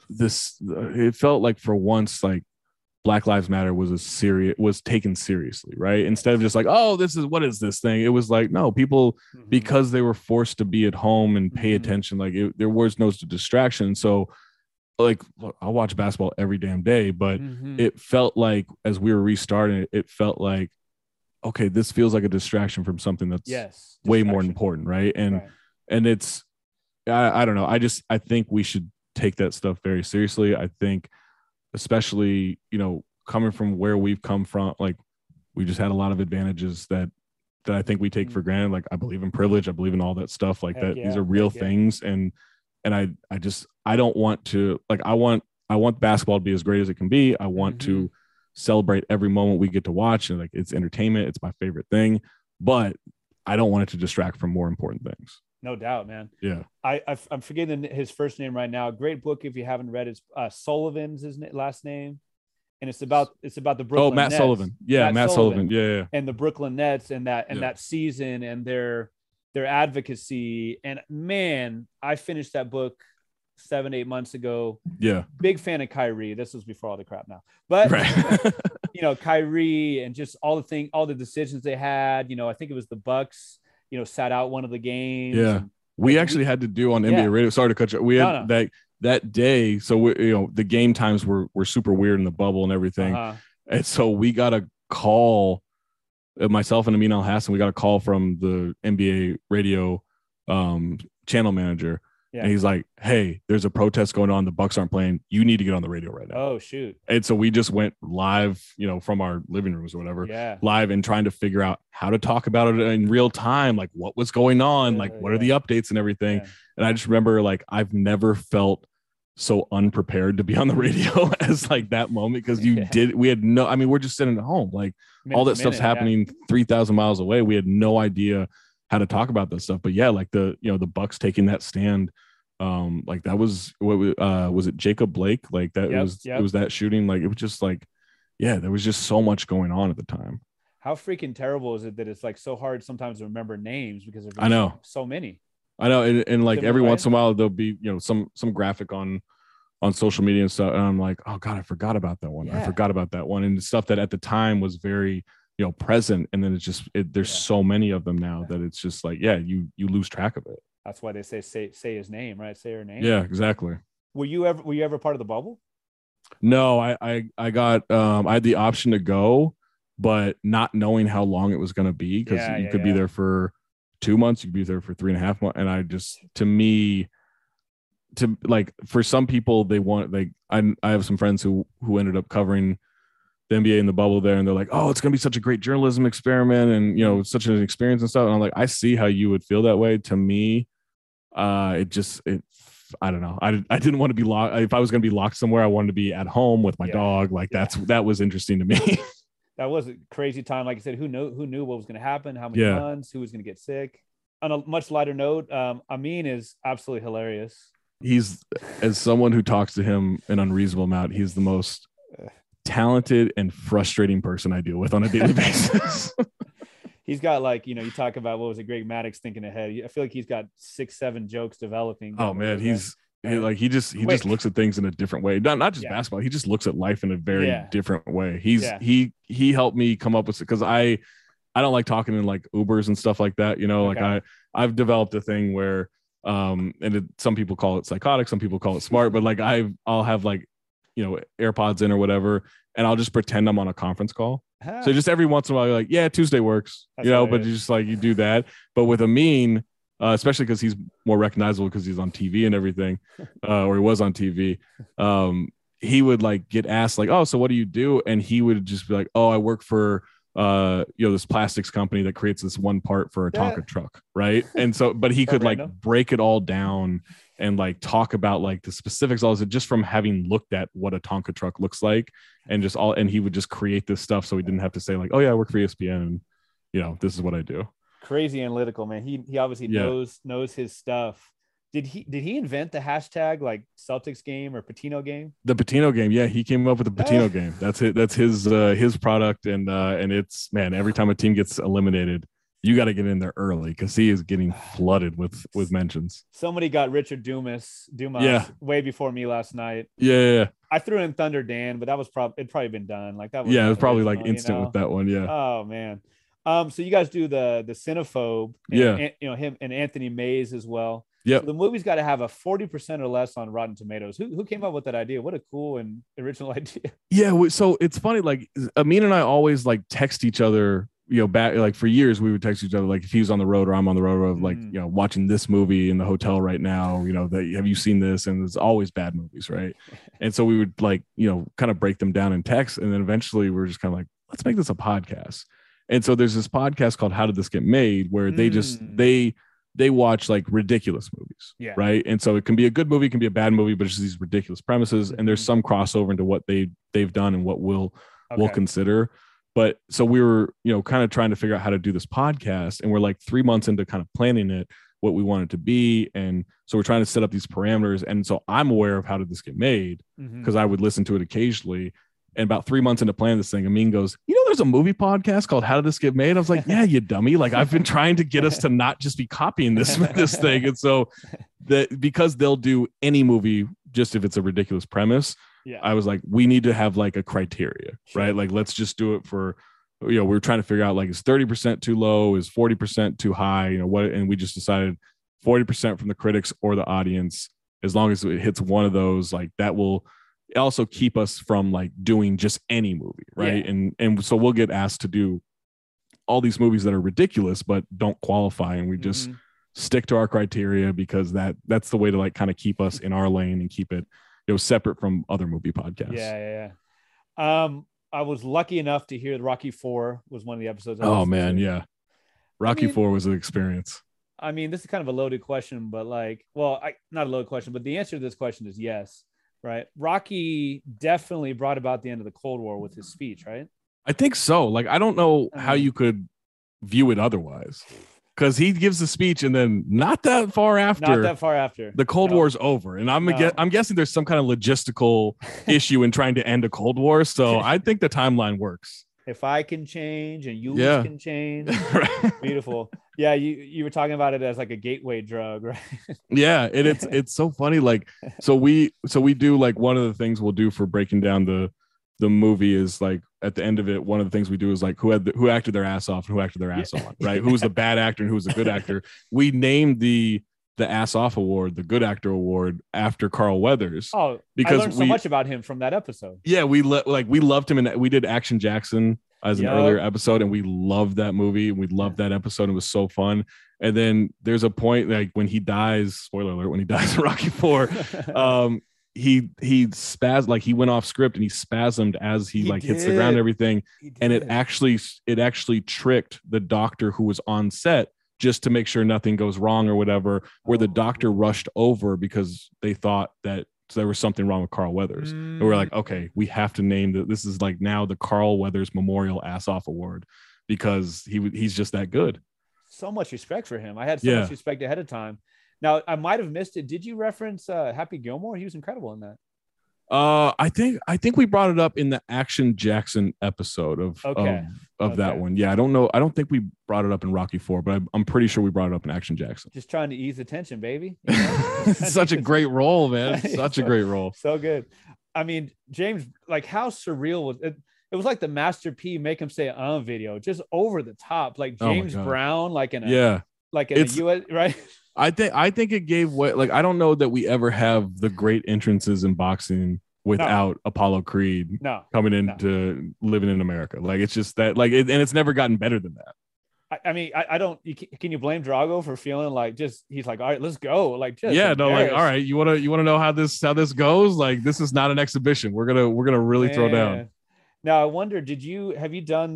S2: it felt like for once, like Black Lives Matter was taken seriously, right? Instead of just like, oh, what is this thing? It was like, no, people, because they were forced to be at home and pay attention, like there was no distraction. So like, look, I watch basketball every damn day, but it felt like as we were restarting it felt like, okay, this feels like a distraction from something that's way more important, right? And it's, I don't know. I think we should take that stuff very seriously. I think, especially, coming from where we've come from, like we just had a lot of advantages that I think we take for granted. Like I believe in privilege. I believe in all that stuff like that. These are real things. And I don't want to, like, I want basketball to be as great as it can be. I want to celebrate every moment we get to watch, and like, it's entertainment. It's my favorite thing, but I don't want it to distract from more important things.
S1: No doubt, man.
S2: Yeah.
S1: I'm forgetting his first name right now. Great book. If you haven't read it, Sullivan's his last name. And it's about the Brooklyn
S2: Matt
S1: Nets.
S2: Sullivan. Yeah. Matt Sullivan. Yeah.
S1: And the Brooklyn Nets and that season and their advocacy. And man, I finished that book 7-8 months ago.
S2: Yeah.
S1: Big fan of Kyrie. This was before all the crap now. But Kyrie and just all the decisions they had, I think it was the Bucks, sat out one of the games.
S2: Yeah. We actually had to do on NBA radio. Sorry to cut you. We had that day. So the game times were super weird in the bubble and everything. And so we got a call, myself and Amin Al-Hassan, we got a call from the NBA radio channel manager. Yeah. And he's like, hey, there's a protest going on. The Bucks aren't playing. You need to get on the radio right now.
S1: Oh, shoot.
S2: And so we just went live, from our living rooms or whatever, live, and trying to figure out how to talk about it in real time. Like what was going on? What are the updates and everything? Yeah. And I just remember, like, I've never felt so unprepared to be on the radio as like that moment. Cause we're just sitting at home. Like all that stuff's happening 3,000 miles away. We had no idea how to talk about this stuff, but like the Bucks taking that stand, like that was was it Jacob Blake? Like that it was that shooting. Like it was just like, there was just so much going on at the time.
S1: How freaking terrible is it that it's like so hard sometimes to remember names because
S2: I know
S1: so many.
S2: I know, and like every once in a while there'll be some graphic on social media and stuff, and I'm like, oh god, I forgot about that one. Yeah. I forgot about that one, and stuff that at the time was very present, and then it's just there's so many of them now that it's just like you lose track of it.
S1: That's why they say his name, right? Say her name.
S2: Yeah, exactly.
S1: Were you ever part of the bubble?
S2: No, I got I had the option to go, but not knowing how long it was going to be, because you could be there for 2 months, you could be there for 3.5 months, and I just for some people they want, like I have some friends who ended up covering the NBA in the bubble there, and they're like, oh, it's gonna be such a great journalism experiment, and such an experience and stuff. And I'm like, I see how you would feel that way. To me, I don't know. I didn't want to be locked. If I was gonna be locked somewhere, I wanted to be at home with my dog. Like that was interesting to me.
S1: That was a crazy time. Like I said, who knew what was gonna happen? How many months? Who was gonna get sick? On a much lighter note, Amin is absolutely hilarious.
S2: He's, as someone who talks to him an unreasonable amount, he's the most talented and frustrating person I deal with on a daily basis.
S1: He's got, like, you talk about, what was it, Greg Maddux thinking ahead. I feel like he's got 6-7 jokes developing.
S2: Oh man, he just looks at things in a different way. Not just basketball. He just looks at life in a very different way. He helped me come up with, because I don't like talking in like Ubers and stuff like that. Like I've developed a thing where some people call it psychotic, some people call it smart, but like I'll have like AirPods in or whatever, and I'll just pretend I'm on a conference call. So just every once in a while, you're like, Tuesday works. That's but you just like, you do that. But with Amin, especially because he's more recognizable because he's on TV and everything, or he was on TV. He would like get asked like, oh, so what do you do? And he would just be like, oh, I work for this plastics company that creates this one part for a Tonka truck, right? And so, but he could like break it all down and like talk about like the specifics, all this, just from having looked at what a Tonka truck looks like, and he would just create this stuff, so he didn't have to say like, oh yeah, I work for ESPN, and this is what I do. Crazy
S1: analytical, man. He obviously knows his stuff. Did he invent the hashtag like Celtics game or Patino game?
S2: The Patino game, yeah, he came up with the Patino game. That's it. That's his product, and it's, man, every time a team gets eliminated, You got to get in there early because he is getting flooded with mentions.
S1: Somebody got Richard Dumas way before me last night.
S2: Yeah.
S1: I threw in Thunder Dan, but that was it'd probably been done. Like that was
S2: it was probably like instant with that one. Yeah.
S1: Oh man. So you guys do the Cinephobe, and, him and Anthony Mays as well.
S2: Yeah.
S1: So the movie's got to have a 40% or less on Rotten Tomatoes. Who came up with that idea? What a cool and original idea.
S2: Yeah. So it's funny. Like Amin and I always like text each other. Back like for years we would text each other like if he was on the road or I'm on the road of like watching this movie in the hotel right now. Have you seen this? And it's always bad movies, right? And so we would like kind of break them down in text, and then eventually we're just kind of like, let's make this a podcast. And so there's this podcast called How Did This Get Made, where they just they watch like ridiculous movies, right? And so it can be a good movie, it can be a bad movie, but it's just these ridiculous premises, and there's some crossover into what they've done and what we'll consider. But so we were, kind of trying to figure out how to do this podcast, and we're like 3 months into kind of planning it, what we want it to be. And so we're trying to set up these parameters. And so I'm aware of How Did This Get Made because I would listen to it occasionally. And about 3 months into planning this thing, Amin goes, there's a movie podcast called How Did This Get Made? I was like, yeah, you dummy. Like I've been trying to get us to not just be copying this thing. And so because they'll do any movie, just if it's a ridiculous premise, I was like, we need to have like a criteria, right? Like, let's just do it for, we're trying to figure out like, is 30% too low? Is 40% too high? What? And we just decided 40% from the critics or the audience, as long as it hits one of those, like that will also keep us from like doing just any movie. Right. And so we'll get asked to do all these movies that are ridiculous, but don't qualify. And we just stick to our criteria because that's the way to like kind of keep us in our lane and keep it, separate from other movie podcasts.
S1: Yeah. I was lucky enough to hear Rocky IV was one of the episodes.
S2: Rocky IV was an experience.
S1: I mean, this is kind of a loaded question, but not a loaded question, but the answer to this question is yes, right? Rocky definitely brought about the end of the Cold War with his speech, right?
S2: I think so. Like, I don't know how you could view it otherwise. Because he gives the speech, and then not that far after, the Cold War's over. And I'm guessing there's some kind of logistical issue in trying to end a Cold War. So I think the timeline works.
S1: If I can change and you can change, beautiful. Yeah, you were talking about it as like a gateway drug, right?
S2: Yeah, and it's so funny. Like, so we do like one of the things we'll do for breaking down the movie is like at the end of it, one of the things we do is like who acted their ass off and who acted their ass on, right? Who was the bad actor and who was the good actor. We named the ass off award, the good actor award, after Carl Weathers.
S1: Oh, because I learned so much about him from that episode.
S2: Yeah, we loved him, and we did Action Jackson as an earlier episode, and we loved that movie. We loved that episode. It was so fun. And then there's a point like when he dies, spoiler alert, when he dies in Rocky IV, he spazzed, like he went off script and he spasmed as he hits the ground and everything. And it actually tricked the doctor who was on set just to make sure nothing goes wrong or whatever, where the doctor rushed over because they thought that there was something wrong with Carl Weathers. And we're like, okay, we have to name that. This is like now the Carl Weathers Memorial Ass Off Award because he's just that good.
S1: So much respect for him. I had so much respect ahead of time. Now, I might have missed it. Did you reference Happy Gilmore? He was incredible in that.
S2: I think we brought it up in the Action Jackson episode of that one. Yeah, I don't know. I don't think we brought it up in Rocky IV, but I'm pretty sure we brought it up in Action Jackson.
S1: Just trying to ease the tension, baby.
S2: Such a great role, man. Such a great role.
S1: So good. I mean, James, like how surreal was it? It was like the Master P Make Him Say video, just over the top, like James Brown, like in a US, right?
S2: I think it gave what, like, I don't know that we ever have the great entrances in boxing without Apollo Creed coming into living in America. Like, it's just that, like, and it's never gotten better than that.
S1: I mean, I don't. Can you blame Drago for feeling like he's like, all right, let's go. Like, just
S2: like, all right, you want to know how this goes? Like, this is not an exhibition. We're gonna really throw down.
S1: Now, I wonder, have you done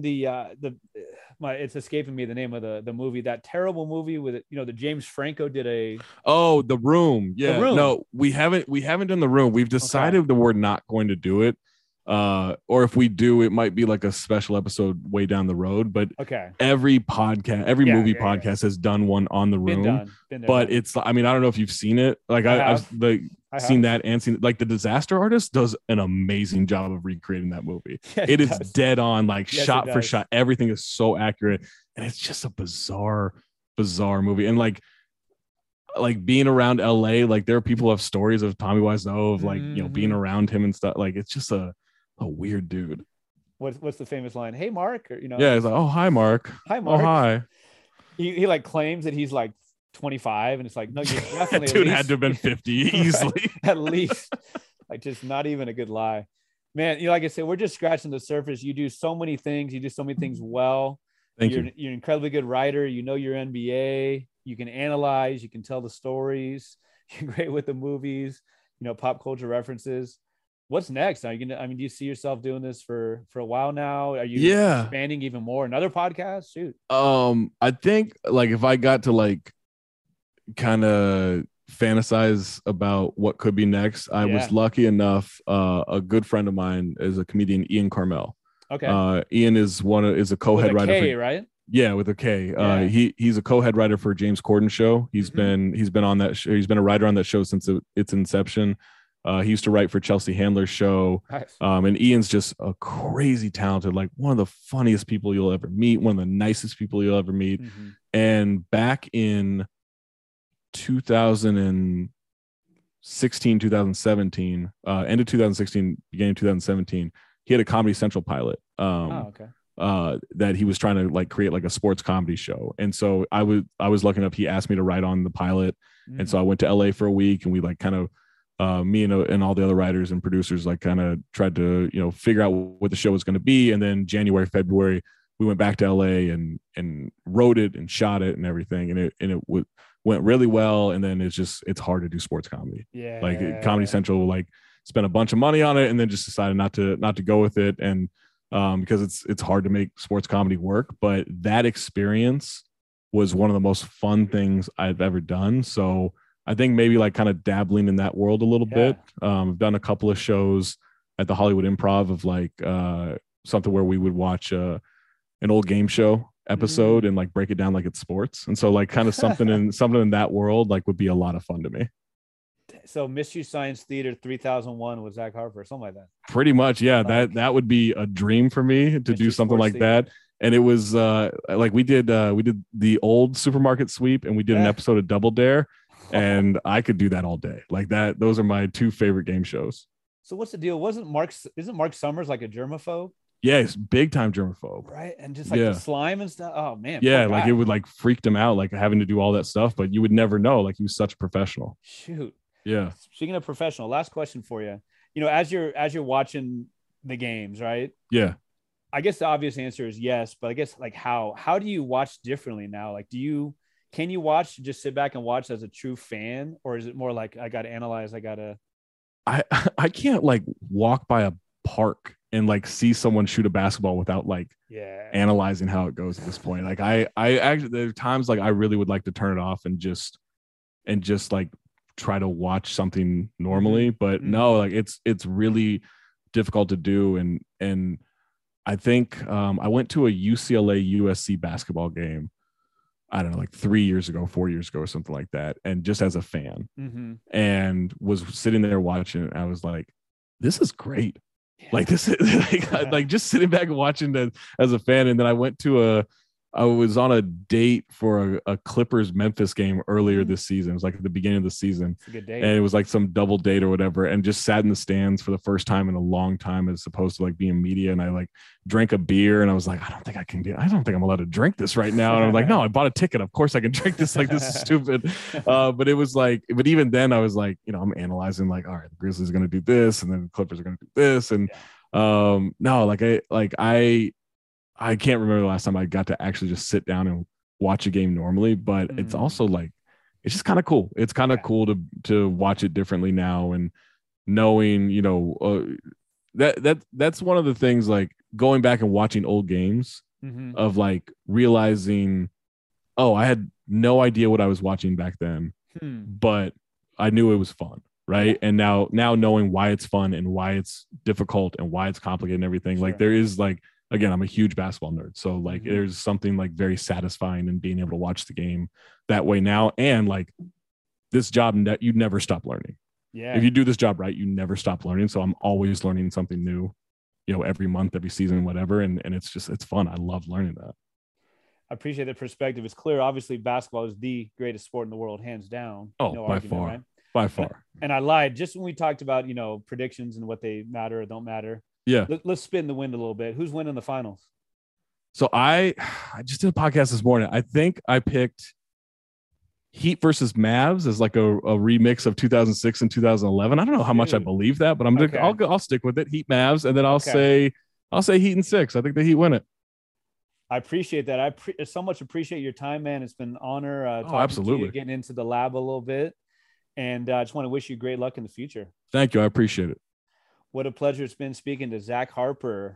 S1: it's escaping me the name of the movie, that terrible movie with it, the James Franco did
S2: The Room. Yeah. The Room. No, we haven't done The Room. We've decided that we're not going to do it. Or if we do, it might be like a special episode way down the road. But every movie podcast has done one on The Room. Been there, but it's, I mean, I don't know if you've seen it. Like I've seen that and seen, like, The Disaster Artist does an amazing job of recreating that movie. It is dead on, like shot for shot. Everything is so accurate. and it's just a bizarre movie. And like being around LA, like there are people who have stories of Tommy Wiseau of like, you know, being around him and stuff. Like it's just a weird dude.
S1: What's the famous line? Hey, Mark, or, you know,
S2: yeah, he's like, oh, hi, Mark.
S1: Hi, Mark.
S2: Oh, hi.
S1: He like claims that he's like 25, and it's like, no, you're definitely
S2: dude had to have been 50 easily.
S1: Right? At least, like, just not even a good lie, man. You know, like I said, we're just scratching the surface. You do so many things. You do so many things well. You're an incredibly good writer. You know your NBA. You can analyze. You can tell the stories. You're great with the movies. You know, pop culture references. What's next? Are you gonna? I mean, do you see yourself doing this for a while now? Are you expanding even more? Another podcast? Shoot.
S2: I think like if I got to like kind of fantasize about what could be next, I was lucky enough. A good friend of mine is a comedian, Ian Carmel.
S1: Okay.
S2: Ian is a co-head writer.
S1: K, right?
S2: Yeah, with a K. He's a co-head writer for James Corden show. He's been on that show. He's been a writer on that show since its inception. He used to write for Chelsea Handler's show.
S1: Nice.
S2: And Ian's just a crazy talented, like one of the funniest people you'll ever meet, one of the nicest people you'll ever meet. And back in 2016, 2017, end of 2016, beginning of 2017, he had a Comedy Central pilot. That he was trying to like create like a sports comedy show. And so I was lucky enough, he asked me to write on the pilot. And so I went to LA for a week, and we like kind of me and all the other writers and producers like kind of tried to, you know, figure out what the show was going to be. And then January, February, we went back to LA and wrote it and shot it and everything. And it went really well. And then it's hard to do sports comedy.
S1: Yeah.
S2: Like Comedy Central, like spent a bunch of money on it and then just decided not to go with it. And because it's hard to make sports comedy work, but that experience was one of the most fun things I've ever done. So I think maybe like kind of dabbling in that world a little bit. I've done a couple of shows at the Hollywood Improv of like something where we would watch an old game show episode and like break it down like it's sports. And so like kind of something in that world like would be a lot of fun to me.
S1: So Mystery Science Theater 3001 with Zach Harper, something like that.
S2: Pretty much. Yeah. That would be a dream for me to do something like that. And it was like we did the old Supermarket Sweep, and we did an episode of Double Dare, and I could do that all day. Like that. Those are my two favorite game shows.
S1: So what's the deal? Isn't Mark Summers like a germaphobe?
S2: Yeah, he's big time germaphobe.
S1: Right. And just like the slime and stuff. Oh man.
S2: Yeah, like it would like freaked him out, like having to do all that stuff, but you would never know. Like he was such a professional.
S1: Shoot.
S2: Yeah.
S1: Speaking of professional, last question for you. You know, as you're watching the games, right?
S2: Yeah.
S1: I guess the obvious answer is yes, but I guess like how do you watch differently now? Like can you watch, just sit back and watch as a true fan, or is it more like I got to analyze,
S2: I can't like walk by a park and like see someone shoot a basketball without like analyzing how it goes at this point. Like I actually, there are times like I really would like to turn it off and just like try to watch something normally, but no, like it's really difficult to do. And I think I went to a UCLA USC basketball game, I don't know, like 4 years ago or something like that. And just as a fan and was sitting there watching it. I was like, this is great. Yeah. Like this is like just sitting back and watching that as a fan. And then I was on a date for a Clippers Memphis game earlier this season. It was like at the beginning of the season.
S1: It's a good date.
S2: And it was like some double date or whatever, and just sat in the stands for the first time in a long time as opposed to like being media. And I like drank a beer and I was like, I don't think I'm allowed to drink this right now. And I was like, no, I bought a ticket. Of course I can drink this. Like, this is stupid. But it was like, but even then I was like, you know, I'm analyzing like, all right, the Grizzlies are going to do this, and then the Clippers are going to do this. And no, I can't remember the last time I got to actually just sit down and watch a game normally, but it's also like, it's just kind of cool. It's kind of cool to watch it differently now, and knowing, you know, that's one of the things, like going back and watching old games of like realizing, oh, I had no idea what I was watching back then, but I knew it was fun. Right. And now knowing why it's fun and why it's difficult and why it's complicated and everything, like there is like, again, I'm a huge basketball nerd. So like there's something like very satisfying in being able to watch the game that way now. And like this job, you never stop learning. Yeah. If you do this job right, you never stop learning. So I'm always learning something new, you know, every month, every season, whatever. And it's fun. I love learning that.
S1: appreciate the perspective. It's clear, obviously, basketball is the greatest sport in the world, hands down.
S2: Oh,
S1: no
S2: by
S1: argument,
S2: far,
S1: right?
S2: by far.
S1: And I lied just when we talked about, predictions and what they matter or don't matter.
S2: Yeah.
S1: Let's spin the wind a little bit. Who's winning the finals?
S2: So I just did a podcast this morning. I think I picked Heat versus Mavs as like a remix of 2006 and 2011. I don't know how much I believe that, but I'll stick with it. Heat Mavs, and then I'll say Heat in 6. I think the Heat win it.
S1: I appreciate that. I so much appreciate your time, man. It's been an honor talking to you, getting into the lab a little bit, and I just want to wish you great luck in the future.
S2: Thank you. I appreciate it.
S1: What a pleasure it's been speaking to Zach Harper,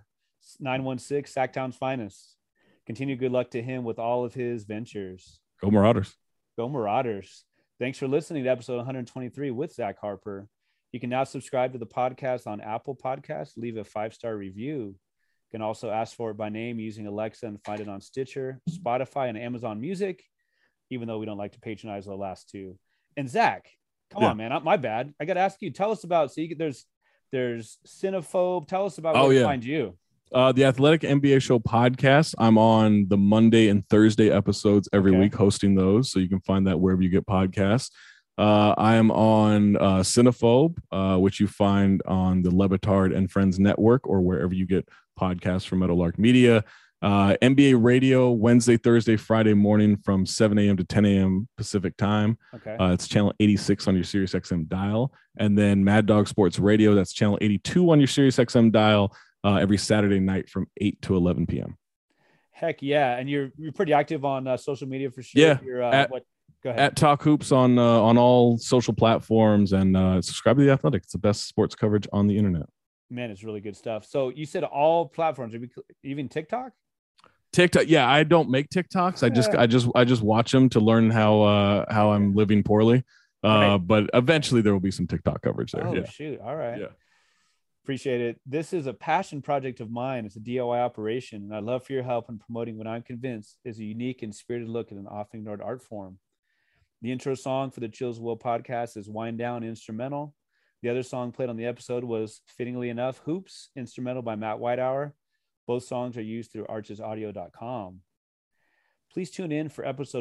S1: 916 Sacktown's finest. Continue good luck to him with all of his ventures.
S2: Go Marauders.
S1: Go Marauders. Thanks for listening to episode 123 with Zach Harper. You can now subscribe to the podcast on Apple Podcasts, leave a 5-star review. You can also ask for it by name using Alexa and find it on Stitcher, Spotify, and Amazon Music, even though we don't like to patronize the last two. And Zach, come on, man. My bad. I got to ask you, tell us about, there's Cinephobe. Tell us about where to find you.
S2: The Athletic NBA Show podcast. I'm on the Monday and Thursday episodes every week, hosting those. So you can find that wherever you get podcasts. I am on Cinephobe, which you find on the Le Batard and Friends Network or wherever you get podcasts from Meadowlark Media. NBA Radio, Wednesday, Thursday, Friday morning from 7 a.m. to 10 a.m. Pacific time. It's channel 86 on your SiriusXM dial. And then Mad Dog Sports Radio, that's channel 82 on your SiriusXM dial. Every Saturday night from 8 to 11 p.m.
S1: Heck yeah. And you're pretty active on social media for sure.
S2: Yeah.
S1: Go ahead.
S2: At Talk Hoops on all social platforms, and subscribe to The Athletic. It's the best sports coverage on the internet. Man,
S1: it's really good stuff. So you said all platforms, even TikTok?
S2: TikTok. Yeah. I don't make TikToks. I just watch them to learn how I'm living poorly. But eventually there will be some TikTok coverage there.
S1: Oh, shoot. All right.
S2: Yeah.
S1: Appreciate it. This is a passion project of mine. It's a DIY operation, and I'd love for your help in promoting what I'm convinced is a unique and spirited look at an often ignored art form. The intro song for the Chills Will podcast is Wind Down instrumental. The other song played on the episode was, fittingly enough, Hoops, instrumental by Matt Whitehour. Both songs are used through archesaudio.com. Please tune in for episode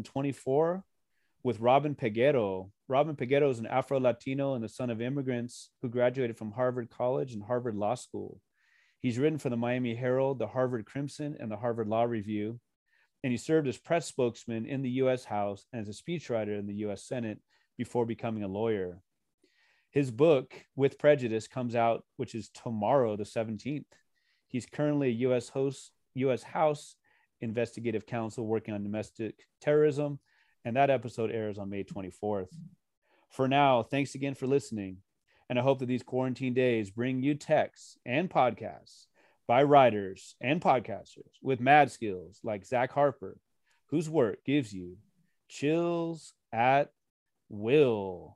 S1: 124 with Robin Peguero. Robin Peguero is an Afro-Latino and the son of immigrants who graduated from Harvard College and Harvard Law School. He's written for the Miami Herald, the Harvard Crimson, and the Harvard Law Review, and he served as press spokesman in the U.S. House and as a speechwriter in the U.S. Senate before becoming a lawyer. His book, With Prejudice, comes out, which is tomorrow, the 17th. He's currently a U.S. House investigative counsel working on domestic terrorism, and that episode airs on May 24th. For now, thanks again for listening, and I hope that these quarantine days bring you texts and podcasts by writers and podcasters with mad skills like Zach Harper, whose work gives you chills at will.